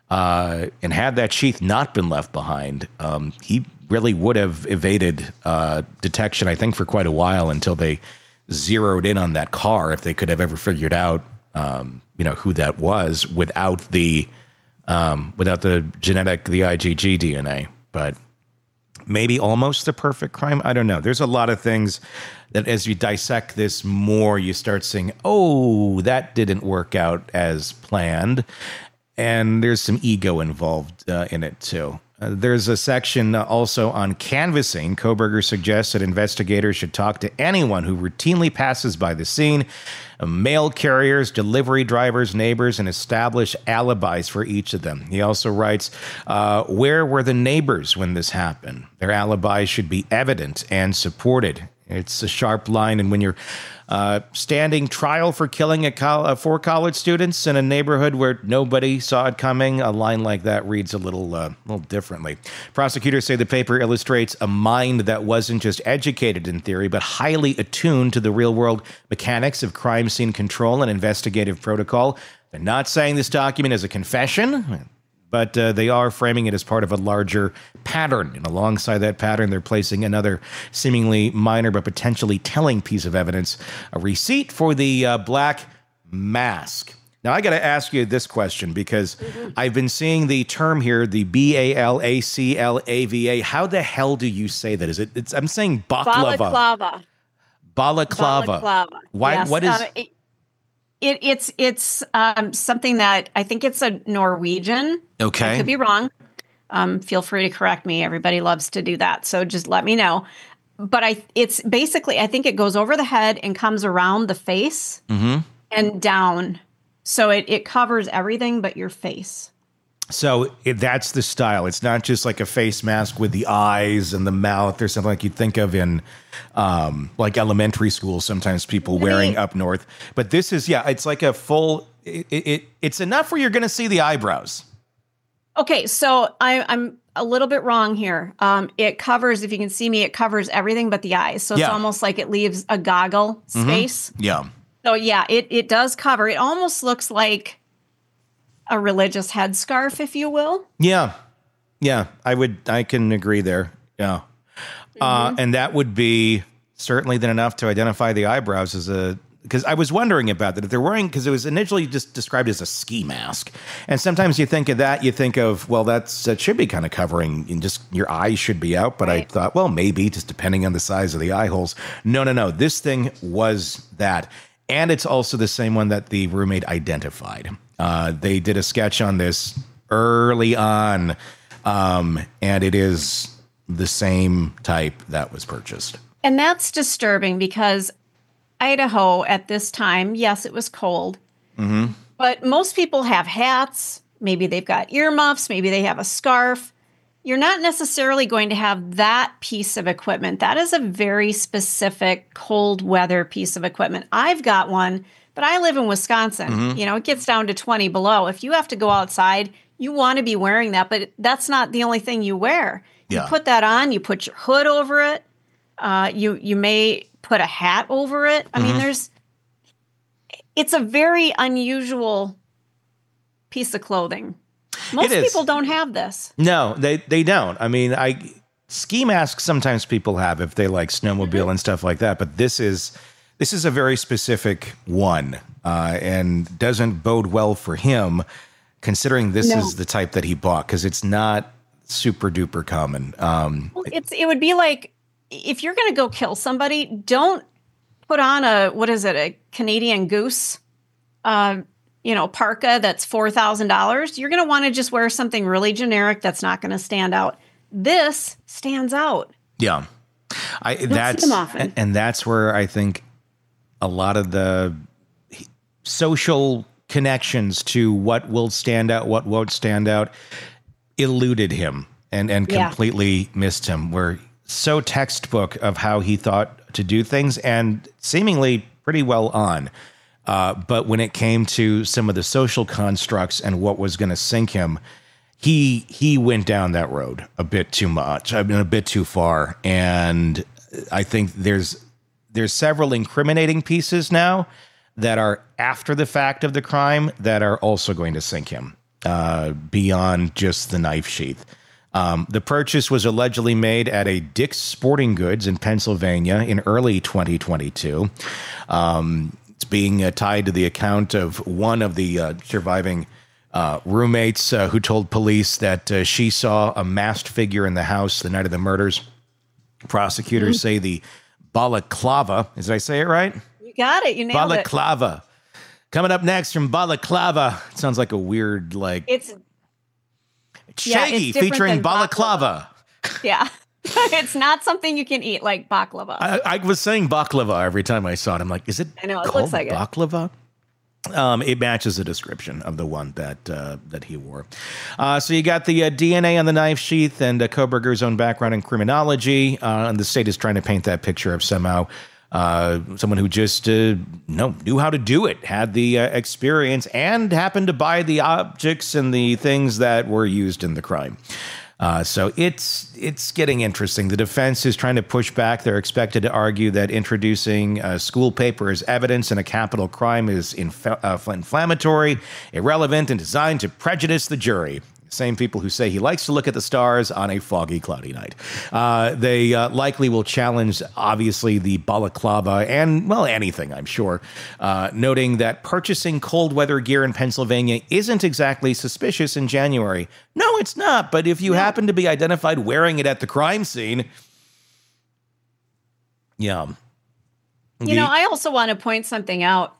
uh, and had that sheath not been left behind, um, he really would have evaded uh, detection, I think, for quite a while until they zeroed in on that car, if they could have ever figured out, um, you know, who that was without the, um, without the genetic, the I G G D N A. But maybe almost the perfect crime. I don't know. There's a lot of things that as you dissect this more, you start saying, oh, that didn't work out as planned. And there's some ego involved uh, in it too. Uh, there's a section uh, also on canvassing. Kohberger suggests that investigators should talk to anyone who routinely passes by the scene, uh, mail carriers, delivery drivers, neighbors, and establish alibis for each of them. He also writes, uh, where were the neighbors when this happened? Their alibis should be evident and supported. It's a sharp line, and when you're uh, standing trial for killing a col- uh, four college students in a neighborhood where nobody saw it coming, a line like that reads a little, uh, little differently. Prosecutors say the paper illustrates a mind that wasn't just educated in theory, but highly attuned to the real-world mechanics of crime scene control and investigative protocol. They're not saying this document is a confession, but uh, they are framing it as part of a larger pattern. And alongside that pattern, they're placing another seemingly minor but potentially telling piece of evidence, a receipt for the uh, black mask. Now, I got to ask you this question because mm-hmm. I've been seeing the term here, the B A L A C L A V A. How the hell do you say that? Is it? It's, I'm saying baklava. Balaclava. Balaclava. Balaclava. Why? Yes. What is... Uh, it, It, it's it's um, something that I think it's a Norwegian. Okay. I could be wrong. Um, feel free to correct me. Everybody loves to do that. So just let me know. But I, it's basically, I think it goes over the head and comes around the face mm-hmm. and down. So it, it covers everything but your face. So it, that's the style. It's not just like a face mask with the eyes and the mouth or something like you'd think of in um, like elementary school. Sometimes people wearing up north. But this is, yeah, it's like a full, it, it it's enough where you're going to see the eyebrows. Okay, so I, I'm a little bit wrong here. Um, it covers, if you can see me, it covers everything but the eyes. So it's yeah. almost like it leaves a goggle space. Mm-hmm. Yeah. So yeah, it, it does cover. It almost looks like a religious headscarf, if you will. Yeah. Yeah, I would, I can agree there. Yeah. Mm-hmm. Uh, and that would be certainly then enough to identify the eyebrows as a, because I was wondering about that. If they're wearing, because it was initially just described as a ski mask. And sometimes you think of that, you think of, well, that's, that should be kind of covering, and just your eyes should be out. But right. I thought, well, maybe just depending on the size of the eye holes. No, no, no. This thing was that. And it's also the same one that the roommate identified. Uh, they did a sketch on this early on, um, and it is the same type that was purchased. And that's disturbing because Idaho at this time, yes, it was cold, mm-hmm. but most people have hats. Maybe they've got earmuffs. Maybe they have a scarf. You're not necessarily going to have that piece of equipment. That is a very specific cold weather piece of equipment. I've got one, but I live in Wisconsin. Mm-hmm. You know, it gets down to twenty below. If you have to go outside, you want to be wearing that, but that's not the only thing you wear. Yeah. You put that on, you put your hood over it. Uh, you you may put a hat over it. I mm-hmm. mean, there's, it's a very unusual piece of clothing. Most people don't have this. No, they, they don't. I mean, I ski masks sometimes people have if they like snowmobile mm-hmm. and stuff like that, but this is, this is a very specific one, uh, and doesn't bode well for him considering this no. is the type that he bought, because it's not super duper common. Um, well, it's, it would be like, if you're going to go kill somebody, don't put on a, what is it, a Canadian Goose, uh, you know, parka that's four thousand dollars. You're going to want to just wear something really generic that's not going to stand out. This stands out. Yeah. I, don't that's, see them often. And, and that's where I think a lot of the social connections to what will stand out, what won't stand out, eluded him and, and yeah. completely missed him. Where so textbook of how he thought to do things and seemingly pretty well on. Uh, but when it came to some of the social constructs and what was going to sink him, he he went down that road a bit too much. I mean, a bit too far. And I think there's there's several incriminating pieces now that are after the fact of the crime that are also going to sink him uh, beyond just the knife sheath. Um, the purchase was allegedly made at a Dick's Sporting Goods in Pennsylvania in early twenty twenty-two. Um, it's being uh, tied to the account of one of the uh, surviving uh, roommates uh, who told police that uh, she saw a masked figure in the house the night of the murders. Prosecutors mm-hmm. say the balaclava, did I say it right? You got it. You nailed balaclava. it. Balaclava. Coming up next from Balaclava. It sounds like a weird, like... It's... Yeah, Shaggy it's different featuring than balaclava. Yeah. It's not something you can eat like baklava. I, I was saying baklava every time I saw it. I'm like, is it I know, it called looks like it. baklava? Um, it matches the description of the one that uh, that he wore. Uh, so you got the uh, D N A on the knife sheath and uh, Kohberger's own background in criminology. Uh, and the state is trying to paint that picture of somehow uh, someone who just uh, no, knew how to do it, had the uh, experience, and happened to buy the objects and the things that were used in the crime. Uh, so it's it's getting interesting. The defense is trying to push back. They're expected to argue that introducing uh, school paper as evidence in a capital crime is inf- uh, inflammatory, irrelevant, and designed to prejudice the jury. Same people who say he likes to look at the stars on a foggy, cloudy night. Uh, they uh, likely will challenge, obviously, the balaclava and, well, anything, I'm sure, uh, noting that purchasing cold weather gear in Pennsylvania isn't exactly suspicious in January. No, it's not. But if you happen to be identified wearing it at the crime scene, yeah. You know, I also want to point something out.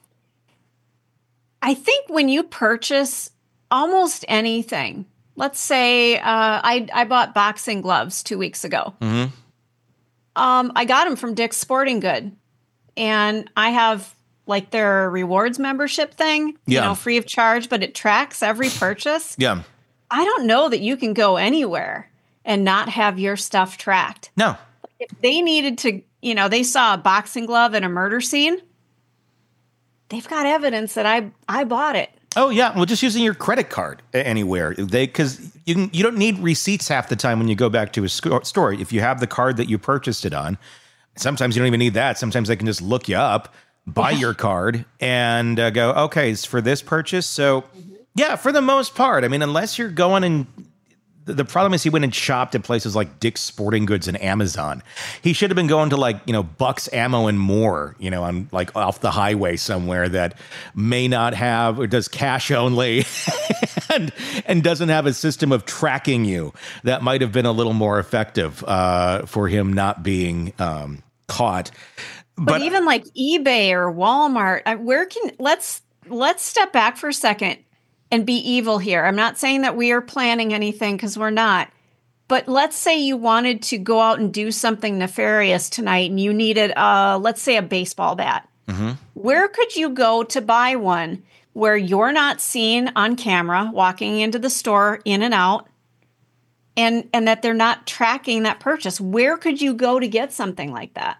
I think when you purchase almost anything, let's say uh, I I bought boxing gloves two weeks ago. Mm-hmm. Um, I got them from Dick's Sporting Good, and I have like their rewards membership thing, Yeah. you know, free of charge, but it tracks every purchase. Yeah. I don't know that you can go anywhere and not have your stuff tracked. No. If they needed to, you know, they saw a boxing glove in a murder scene, they've got evidence that I I bought it. Oh yeah, well, just using your credit card a- anywhere. They because you can, you don't need receipts half the time when you go back to a sco- store. If you have the card that you purchased it on, sometimes you don't even need that. Sometimes they can just look you up, buy your card, and uh, go, okay, it's for this purchase. So yeah, for the most part, I mean, unless you're going and the the problem is he went and shopped at places like Dick's Sporting Goods and Amazon. He should have been going to like, you know, Buck's Ammo and More, you know, on like off the highway somewhere that may not have or does cash only and and doesn't have a system of tracking you. That might have been a little more effective uh, for him not being um, caught. But, But, even like eBay or Walmart, I- where can let's let's step back for a second and be evil here. I'm not saying that we are planning anything because we're not. But let's say you wanted to go out and do something nefarious tonight and you needed, uh, let's say, a baseball bat. Mm-hmm. Where could you go to buy one where you're not seen on camera walking into the store in and out and, and that they're not tracking that purchase? Where could you go to get something like that?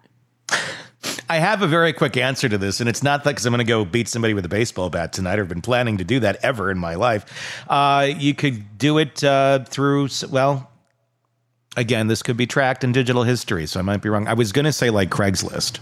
I have a very quick answer to this, and it's not because I'm going to go beat somebody with a baseball bat tonight. I've been planning to do that ever in my life. Uh, you could do it uh, through, well, again, this could be tracked in digital history, so I might be wrong. I was going to say like Craigslist.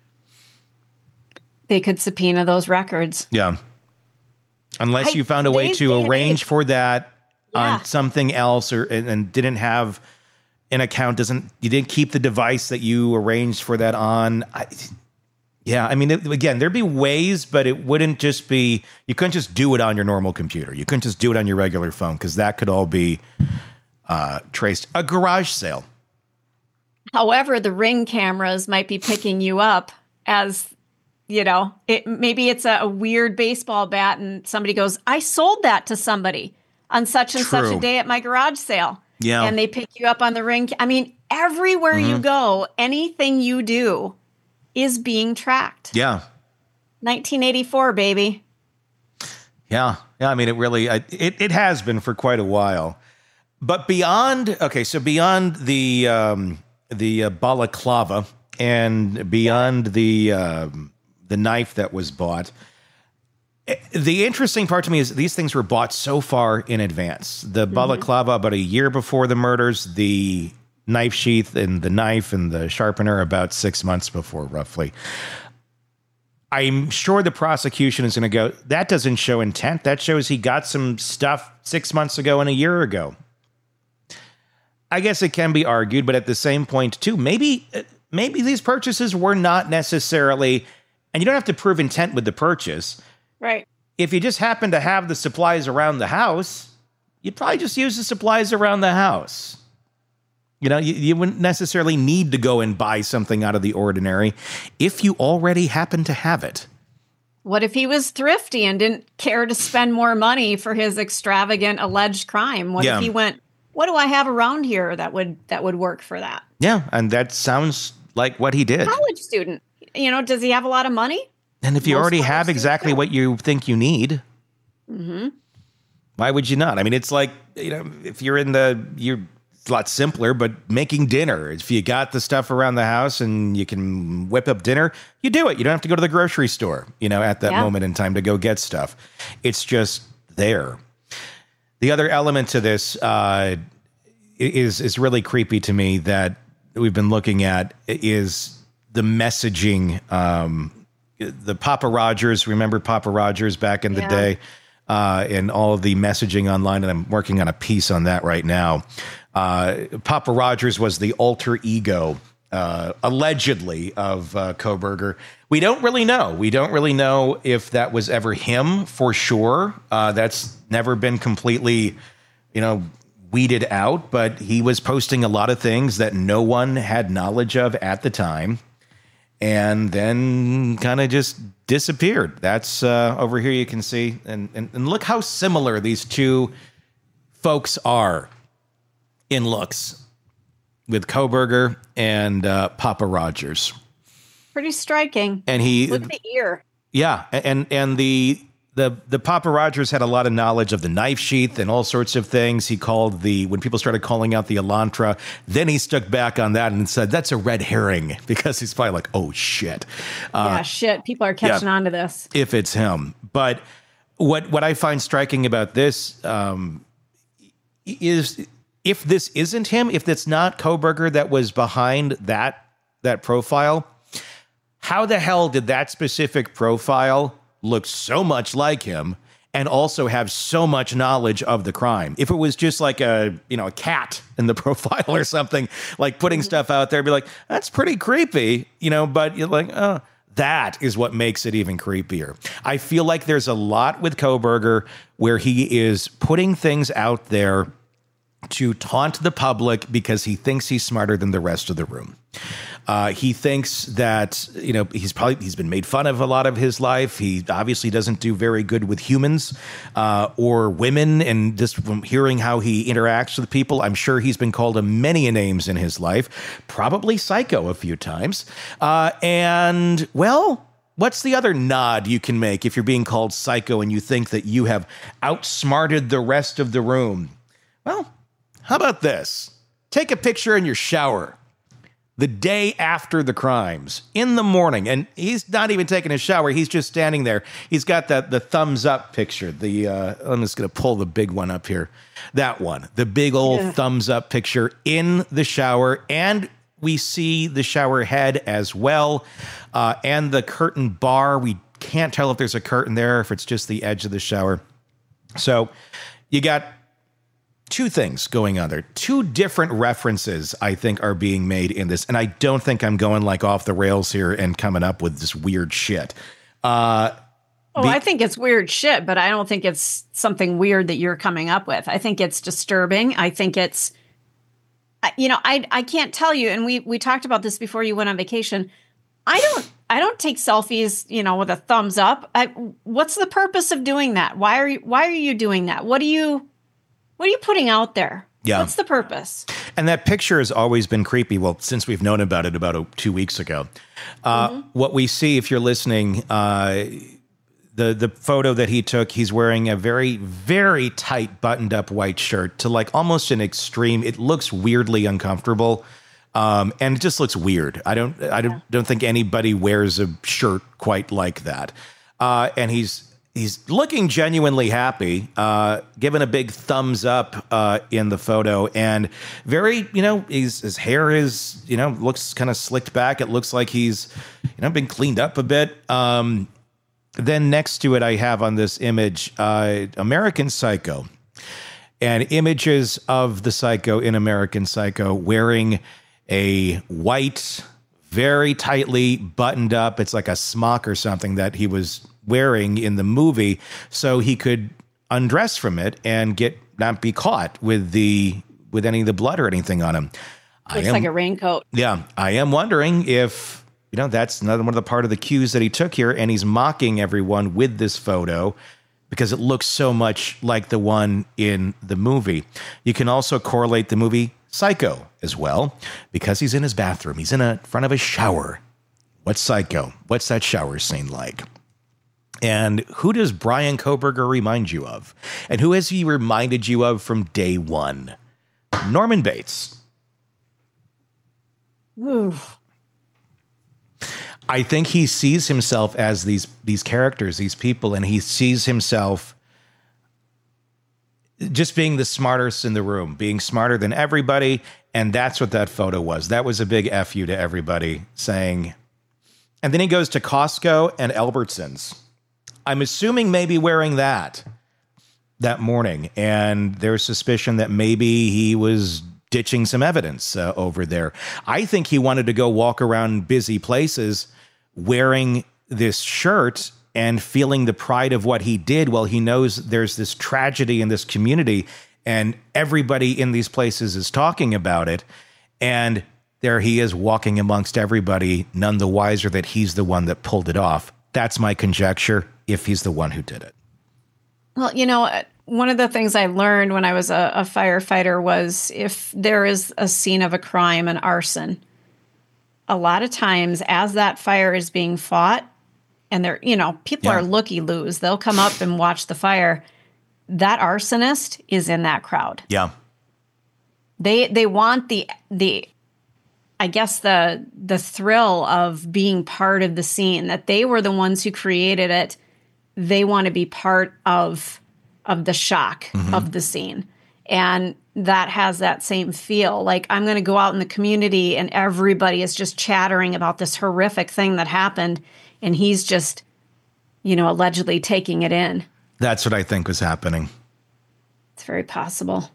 They could subpoena those records. Yeah. Unless I- you found a way today's to day and arrange age- for that Yeah. on something else or and, and didn't have an account, doesn't you didn't keep the device that you arranged for that on. I, yeah, I mean, it, again, there'd be ways, but it wouldn't just be, you couldn't just do it on your normal computer. You couldn't just do it on your regular phone because that could all be uh, traced. A garage sale. However, the Ring cameras might be picking you up as, you know, it maybe it's a, a weird baseball bat and somebody goes, I sold that to somebody on such and such True. a day at my garage sale. Yeah. And they pick you up on the Ring. I mean, everywhere you go, anything you do is being tracked. Yeah. nineteen eighty-four, baby. Yeah. Yeah. I mean, it really, I- it, it has been for quite a while. But beyond, okay, so beyond the um, the uh, balaclava and beyond the um, the knife that was bought, eh, the interesting part to me is these things were bought so far in advance. The balaclava about a year before the murders, the knife sheath and the knife and the sharpener about six months before, roughly. I'm sure the prosecution is going to go, that doesn't show intent. That shows he got some stuff six months ago and a year ago. I guess it can be argued, but at the same point, too, maybe maybe these purchases were not necessarily, and you don't have to prove intent with the purchase. Right. If you just happen to have the supplies around the house, you'd probably just use the supplies around the house. You know, you, you wouldn't necessarily need to go and buy something out of the ordinary if you already happen to have it. What if he was thrifty and didn't care to spend more money for his extravagant alleged crime? What Yeah. if he went what do I have around here that would that would work for that? Yeah, and that sounds like what he did. College student. You know, does he have a lot of money? And if you Most already college have students exactly do. what you think you need, Mm-hmm. why would you not? I mean, it's like, you know, if you're in the, you're it's a lot simpler, but making dinner. If you got the stuff around the house and you can whip up dinner, you do it. You don't have to go to the grocery store, you know, at that Yeah. moment in time to go get stuff. It's just there. The other element to this uh, is is really creepy to me that we've been looking at is the messaging. Um, the Papa Rogers, remember Papa Rogers back in the Yeah. day, uh, and all of the messaging online, and I'm working on a piece on that right now. Uh, Papa Rogers was the alter ego, uh, allegedly, of uh, Kohberger. We don't really know. We don't really know if that was ever him for sure. Uh, that's never been completely, you know, weeded out, but he was posting a lot of things that no one had knowledge of at the time, and then kind of just disappeared. That's uh, over here you can see, and, and and look how similar these two folks are in looks with Kohberger and uh, Papa Rogers. Pretty striking. And he, Look at the ear. yeah, and and the the the Papa Rogers had a lot of knowledge of the knife sheath and all sorts of things. He called the, when people started calling out the Elantra, then he stuck back on that and said that's a red herring, because he's probably like, oh shit, uh, yeah, shit. People are catching on to this. if it's him. But what what I find striking about this um, is, if this isn't him, if it's not Kohberger that was behind that that profile, how the hell did that specific profile look so much like him and also have so much knowledge of the crime? If it was just like a, you know, a cat in the profile or something, like putting stuff out there, be like, that's pretty creepy, you know, but you're like, oh, that is what makes it even creepier. I feel like there's a lot with Kohberger where he is putting things out there to taunt the public because he thinks he's smarter than the rest of the room. Uh, he thinks that, you know, he's probably, he's been made fun of a lot of his life. He obviously doesn't do very good with humans uh, or women. And just from hearing how he interacts with people, I'm sure he's been called a many names in his life, probably psycho a few times. Uh, and well, what's the other nod you can make if you're being called psycho and you think that you have outsmarted the rest of the room? Well, how about this? Take a picture in your shower the day after the crimes, in the morning, and he's not even taking a shower. He's just standing there. He's got that the thumbs up picture. The uh, I'm just going to pull the big one up here. That one, the big old Yeah. thumbs up picture in the shower, and we see the shower head as well, uh, and the curtain bar. We can't tell if there's a curtain there, if it's just the edge of the shower. So you got two things going on there. Two different references, I think, are being made in this. And I don't think I'm going like off the rails here and coming up with this weird shit. Uh, Oh, Be- I think it's weird shit, but I don't think it's something weird that you're coming up with. I think it's disturbing. I think it's, I- you know, I I can't tell you. And we we talked about this before you went on vacation. I don't I don't take selfies, you know, with a thumbs up. I, what's the purpose of doing that? Why are you Why are you doing that? What are you What are you putting out there? Yeah. What's the purpose? And that picture has always been creepy. Well, since we've known about it about oh, two weeks ago. Uh, Mm-hmm. What we see, if you're listening, uh, the the photo that he took, he's wearing a very, very tight buttoned up white shirt to like almost an extreme. It looks weirdly uncomfortable. Um, and it just looks weird. I don't, I don't, don't think anybody wears a shirt quite like that. Uh, and he's, he's looking genuinely happy, uh, giving a big thumbs up, uh, in the photo, and very, you know, he's, his hair is, you know, looks kind of slicked back. It looks like he's, you know, been cleaned up a bit. Um, then next to it, I have on this image, uh, American Psycho, and images of the Psycho in American Psycho wearing a white, very tightly buttoned up, it's like a smock or something that he was wearing in the movie, so he could undress from it and get not be caught with the with any of the blood or anything on him. I Looks am, like a raincoat. yeah, I am wondering if, you know, that's another one of the part of the cues that he took here, and he's mocking everyone with this photo because it looks so much like the one in the movie. You can also correlate the movie Psycho as well, because he's in his bathroom. He's in a front of a shower. What's Psycho? What's that shower scene like? And who does Bryan Kohberger remind you of? And who has he reminded you of from day one? Norman Bates. Oof. I think he sees himself as these these characters, these people, and he sees himself just being the smartest in the room, being smarter than everybody. And that's what that photo was. That was a big F you to everybody saying. And then he goes to Costco and Albertsons. I'm assuming maybe wearing that that morning. And there's suspicion that maybe he was ditching some evidence uh, over there. I think he wanted to go walk around busy places wearing this shirt and feeling the pride of what he did while he knows there's this tragedy in this community and everybody in these places is talking about it. And there he is walking amongst everybody, none the wiser that he's the one that pulled it off. That's my conjecture, if he's the one who did it. Well, you know, one of the things I learned when I was a, a firefighter was if there is a scene of a crime, an arson, a lot of times as that fire is being fought, and they're, you know, people Yeah. are looky-loos. They'll come up and watch the fire. That arsonist is in that crowd. Yeah. They they want the the I guess the the thrill of being part of the scene, that they were the ones who created it. They want to be part of of the shock Mm-hmm. of the scene. And that has that same feel. Like, I'm going to go out in the community and everybody is just chattering about this horrific thing that happened. And he's just, you know, allegedly taking it in. That's what I think was happening. It's very possible.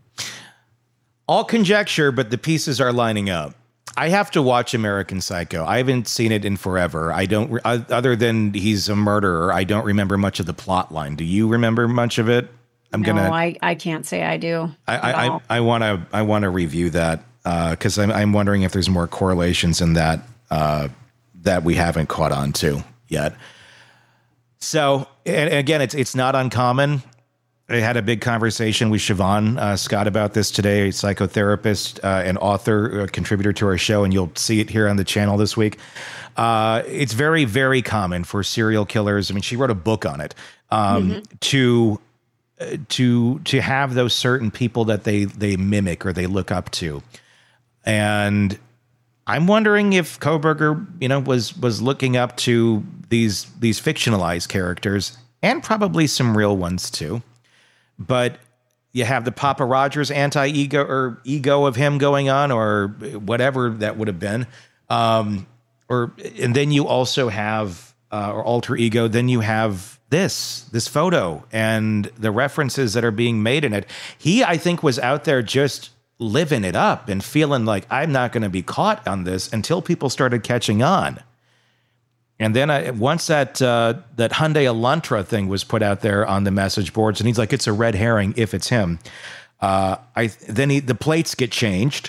All conjecture, but the pieces are lining up. I have to watch American Psycho. I haven't seen it in forever. I don't, re- other than he's a murderer, I don't remember much of the plot line. Do you remember much of it? I'm no, gonna. I, I can't say I do. I at I all. I want to I want to review that because I'm I'm wondering if there's more correlations in that uh, that we haven't caught on to yet. So and again, it's it's not uncommon. I had a big conversation with Siobhan uh, Scott about this today, a psychotherapist uh, and author, uh, contributor to our show, and you'll see it here on the channel this week. Uh, it's very, very common for serial killers. I mean, she wrote a book on it um, Mm-hmm. to uh, to to have those certain people that they they mimic or they look up to, and I'm wondering if Kohberger, you know, was was looking up to these these fictionalized characters and probably some real ones too. But you have the Papa Rogers anti-ego or ego of him going on, or whatever that would have been. Um, or and then you also have uh, or alter ego. Then you have this this photo and the references that are being made in it. He, I think, was out there just living it up and feeling like I'm not going to be caught on this until people started catching on. And then I, once that uh, that Hyundai Elantra thing was put out there on the message boards, and he's like, "It's a red herring if it's him." Uh, I then he, the plates get changed,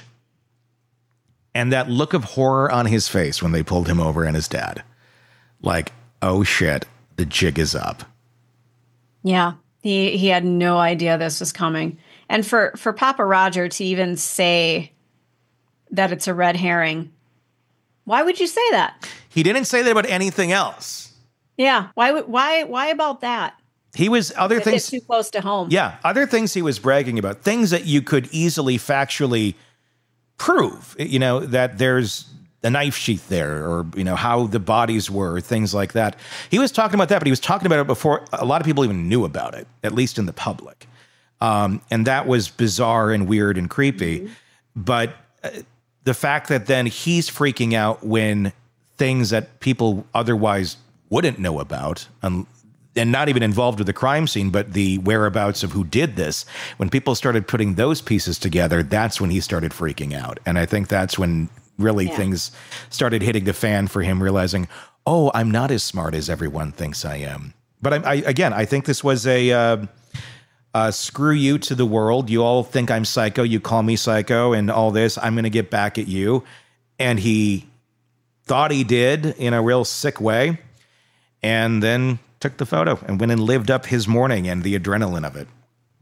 and that look of horror on his face when they pulled him over and his dad, like, "Oh shit, the jig is up." Yeah, he he had no idea this was coming. And for for Papa Roger to even say that it's a red herring, why would you say that? He didn't say that about anything else. Yeah, why would why why about that? He was other Is it things too close to home? Yeah, other things he was bragging about, things that you could easily factually prove, you know, that there's a knife sheath there, or, you know, how the bodies were, things like that. He was talking about that, but he was talking about it before a lot of people even knew about it, at least in the public. Um, and that was bizarre and weird and creepy. Mm-hmm. But uh, the fact that then he's freaking out when things that people otherwise wouldn't know about, um, and not even involved with the crime scene, but the whereabouts of who did this, when people started putting those pieces together, that's when he started freaking out. And I think that's when really Yeah. things started hitting the fan for him, realizing, oh, I'm not as smart as everyone thinks I am. But I, I again, I think this was a uh, uh, screw you to the world. You all think I'm psycho. You call me psycho and all this. I'm going to get back at you. And he thought he did in a real sick way. And then took the photo and went and lived up his morning and the adrenaline of it.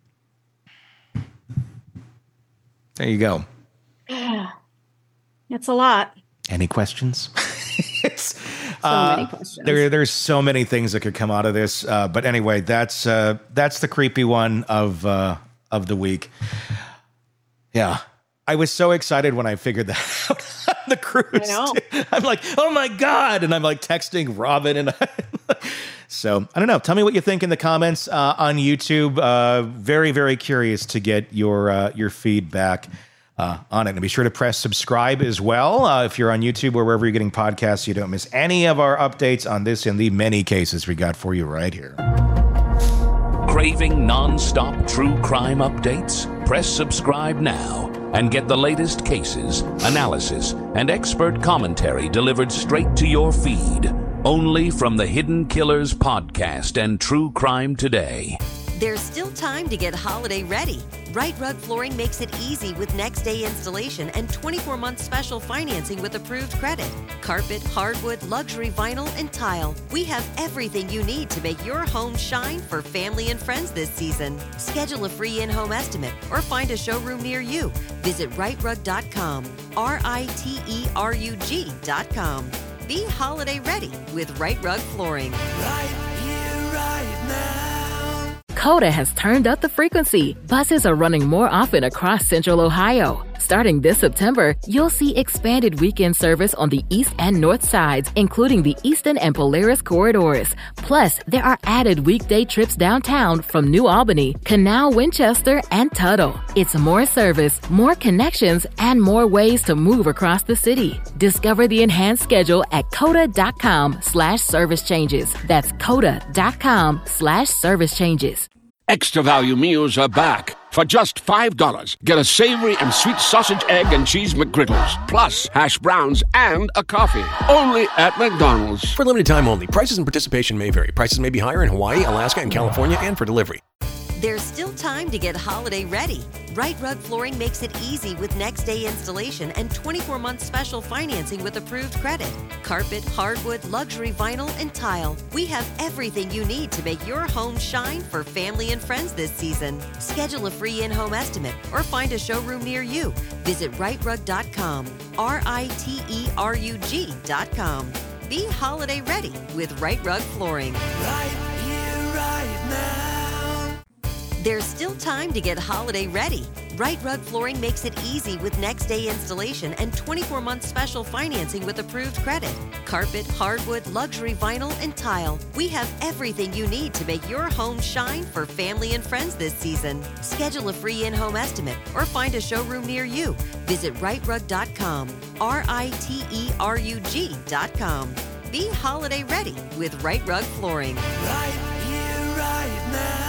There you go. It's a lot. Any questions? so uh, many questions. There, there's so many things that could come out of this. Uh, but anyway, that's uh, that's the creepy one of uh, of the week. Yeah. I was so excited when I figured that out on the cruise. I know. I'm like, oh my God. And I'm like texting Robin. And I, so I don't know. Tell me what you think in the comments uh, on YouTube. Uh, very, very curious to get your uh, your feedback uh, on it. And be sure to press subscribe as well. Uh, if you're on YouTube or wherever you're getting podcasts, you don't miss any of our updates on this and the many cases we got for you right here. Craving non-stop true crime updates? Press subscribe now and get the latest cases, analysis, and expert commentary delivered straight to your feed. Only from the Hidden Killers podcast and True Crime Today. There's still time to get holiday ready. Right Rug Flooring makes it easy with next day installation and twenty-four month special financing with approved credit. Carpet, hardwood, luxury vinyl, and tile. We have everything you need to make your home shine for family and friends this season. Schedule a free in-home estimate or find a showroom near you. Visit right rug dot com, R I T E R U G dot com. Be holiday ready with Right Rug Flooring. Right here, right now. CODA has turned up the frequency. Buses are running more often across Central Ohio. Starting this September, you'll see expanded weekend service on the east and north sides, including the Eastern and Polaris corridors. Plus, there are added weekday trips downtown from New Albany, Canal, Winchester, and Tuttle. It's more service, more connections, and more ways to move across the city. Discover the enhanced schedule at coda.com slash service changes. That's coda.com slash service changes. Extra value meals are back. For just five dollars, get a savory and sweet sausage, egg, and cheese McGriddles, plus hash browns and a coffee. Only at McDonald's. For limited time only. Prices and participation may vary. Prices may be higher in Hawaii, Alaska, and California, and for delivery. There's still time to get holiday ready. Right Rug Flooring makes it easy with next day installation and twenty-four month special financing with approved credit. Carpet, hardwood, luxury vinyl, and tile. We have everything you need to make your home shine for family and friends this season. Schedule a free in-home estimate or find a showroom near you. Visit right rug dot com, R I T E R U G dot com. Be holiday ready with Right Rug Flooring. Right here, right now. There's still time to get holiday ready. Right Rug Flooring makes it easy with next day installation and twenty-four month special financing with approved credit. Carpet, hardwood, luxury vinyl, and tile. We have everything you need to make your home shine for family and friends this season. Schedule a free in-home estimate or find a showroom near you. Visit right rug dot com, R I T E R U G dot com. Be holiday ready with Right Rug Flooring. Right here, right now.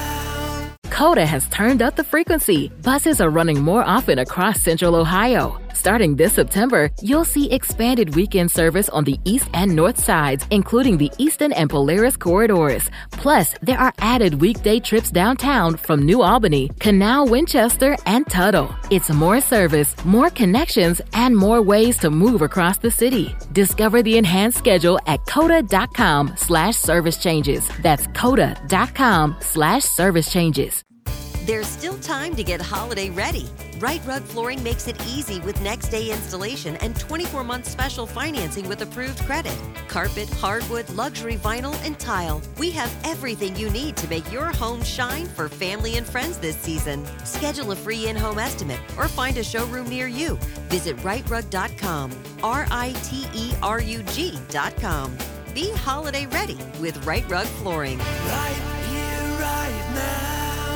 CODA has turned up the frequency. Buses are running more often across Central Ohio. Starting this September, you'll see expanded weekend service on the east and north sides, including the Eastern and Polaris corridors. Plus, there are added weekday trips downtown from New Albany, Canal, Winchester, and Tuttle. It's more service, more connections, and more ways to move across the city. Discover the enhanced schedule at coda.com slash service changes. That's coda.com slash service changes. There's still time to get holiday ready. Right Rug Flooring makes it easy with next day installation and twenty-four month special financing with approved credit. Carpet, hardwood, luxury vinyl, and tile. We have everything you need to make your home shine for family and friends this season. Schedule a free in-home estimate or find a showroom near you. Visit right rug dot com, R I T E R U G dot com. Be holiday ready with Right Rug Flooring. Right here, right now.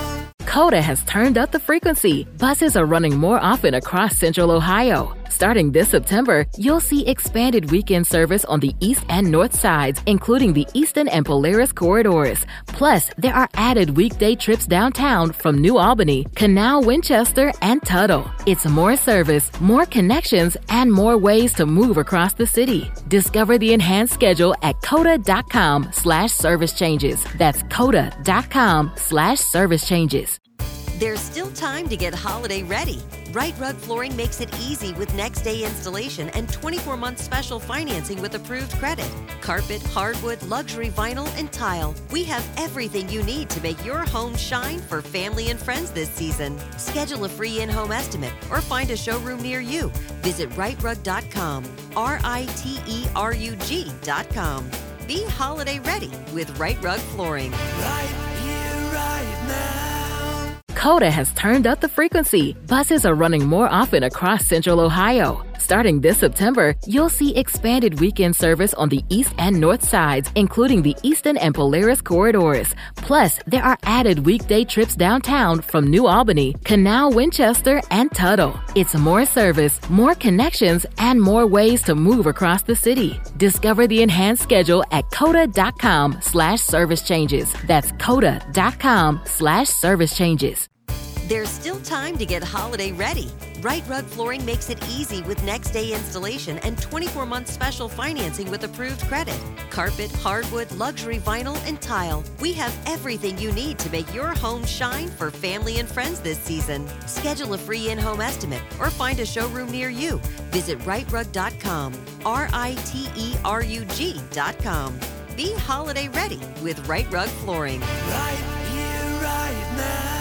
CODA has turned up the frequency. Buses are running more often across Central Ohio. Starting this September, you'll see expanded weekend service on the east and north sides, including the Eastern and Polaris corridors. Plus, there are added weekday trips downtown from New Albany, Canal, Winchester, and Tuttle. It's more service, more connections, and more ways to move across the city. Discover the enhanced schedule at coda.com slash service changes. That's coda.com slash service changes. There's still time to get holiday ready. Right Rug Flooring makes it easy with next day installation and twenty-four month special financing with approved credit. Carpet, hardwood, luxury vinyl, and tile. We have everything you need to make your home shine for family and friends this season. Schedule a free in-home estimate or find a showroom near you. Visit right rug dot com. R I T E R U G dot com. Be holiday ready with Right Rug Flooring. Right here, right now. Coda has turned up the frequency. Buses are running more often across Central Ohio. Starting this September, you'll see expanded weekend service on the east and north sides, including the Eastern and Polaris corridors. Plus, there are added weekday trips downtown from New Albany, Canal, Winchester, and Tuttle. It's more service, more connections, and more ways to move across the city. Discover the enhanced schedule at coda.com slash service changes. That's coda.com slash service changes. There's still time to get holiday ready. Right Rug Flooring makes it easy with next day installation and twenty-four month special financing with approved credit. Carpet, hardwood, luxury vinyl, and tile. We have everything you need to make your home shine for family and friends this season. Schedule a free in-home estimate or find a showroom near you. Visit right rug dot com. R I T E R U G dot com. Be holiday ready with Right Rug Flooring. Right here, right now.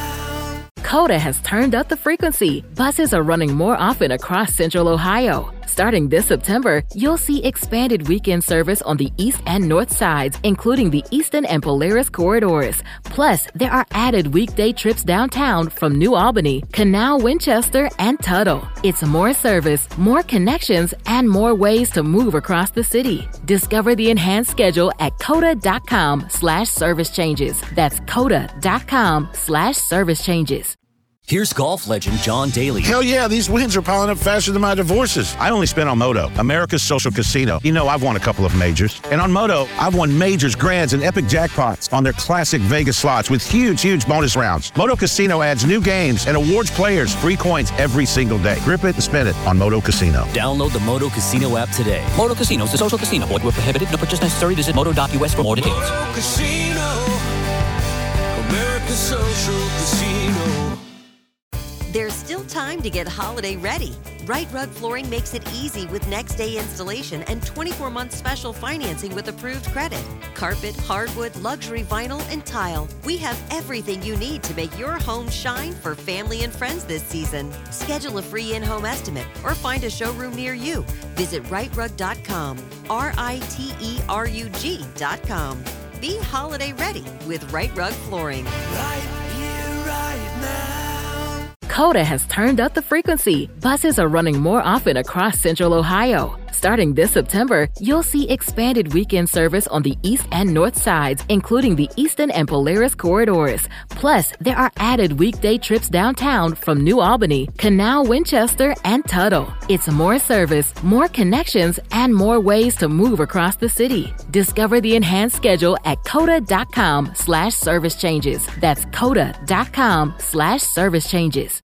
Coda has turned up the frequency. Buses are running more often across Central Ohio. Starting this September, you'll see expanded weekend service on the east and north sides, including the Eastern and Polaris corridors. Plus, there are added weekday trips downtown from New Albany, Canal, Winchester, and Tuttle. It's more service, more connections, and more ways to move across the city. Discover the enhanced schedule at coda.com slash service changes. That's coda.com slash service changes. Here's golf legend John Daly. Hell yeah, these wins are piling up faster than my divorces. I only spent on Moto, America's social casino. You know, I've won a couple of majors. And on Moto, I've won majors, grands, and epic jackpots on their classic Vegas slots with huge, huge bonus rounds. Moto Casino adds new games and awards players free coins every single day. Grip it and spend it on Moto Casino. Download the Moto Casino app today. Moto Casino is a social casino. Void where prohibited. No purchase necessary. Visit moto dot U S for more details. Moto Casino, America's social casino. There's still time to get holiday ready. Right Rug Flooring makes it easy with next day installation and twenty-four month special financing with approved credit. Carpet, hardwood, luxury vinyl, and tile. We have everything you need to make your home shine for family and friends this season. Schedule a free in-home estimate or find a showroom near you. Visit right rug dot com. R I T E R U G dot com. Be holiday ready with Right Rug Flooring. Right here, right now. Coda has turned up the frequency. Buses are running more often across Central Ohio. Starting this September, you'll see expanded weekend service on the east and north sides, including the Eastern and Polaris corridors. Plus, there are added weekday trips downtown from New Albany, Canal, Winchester, and Tuttle. It's more service, more connections, and more ways to move across the city. Discover the enhanced schedule at coda.com slash service changes. That's coda.com slash service changes.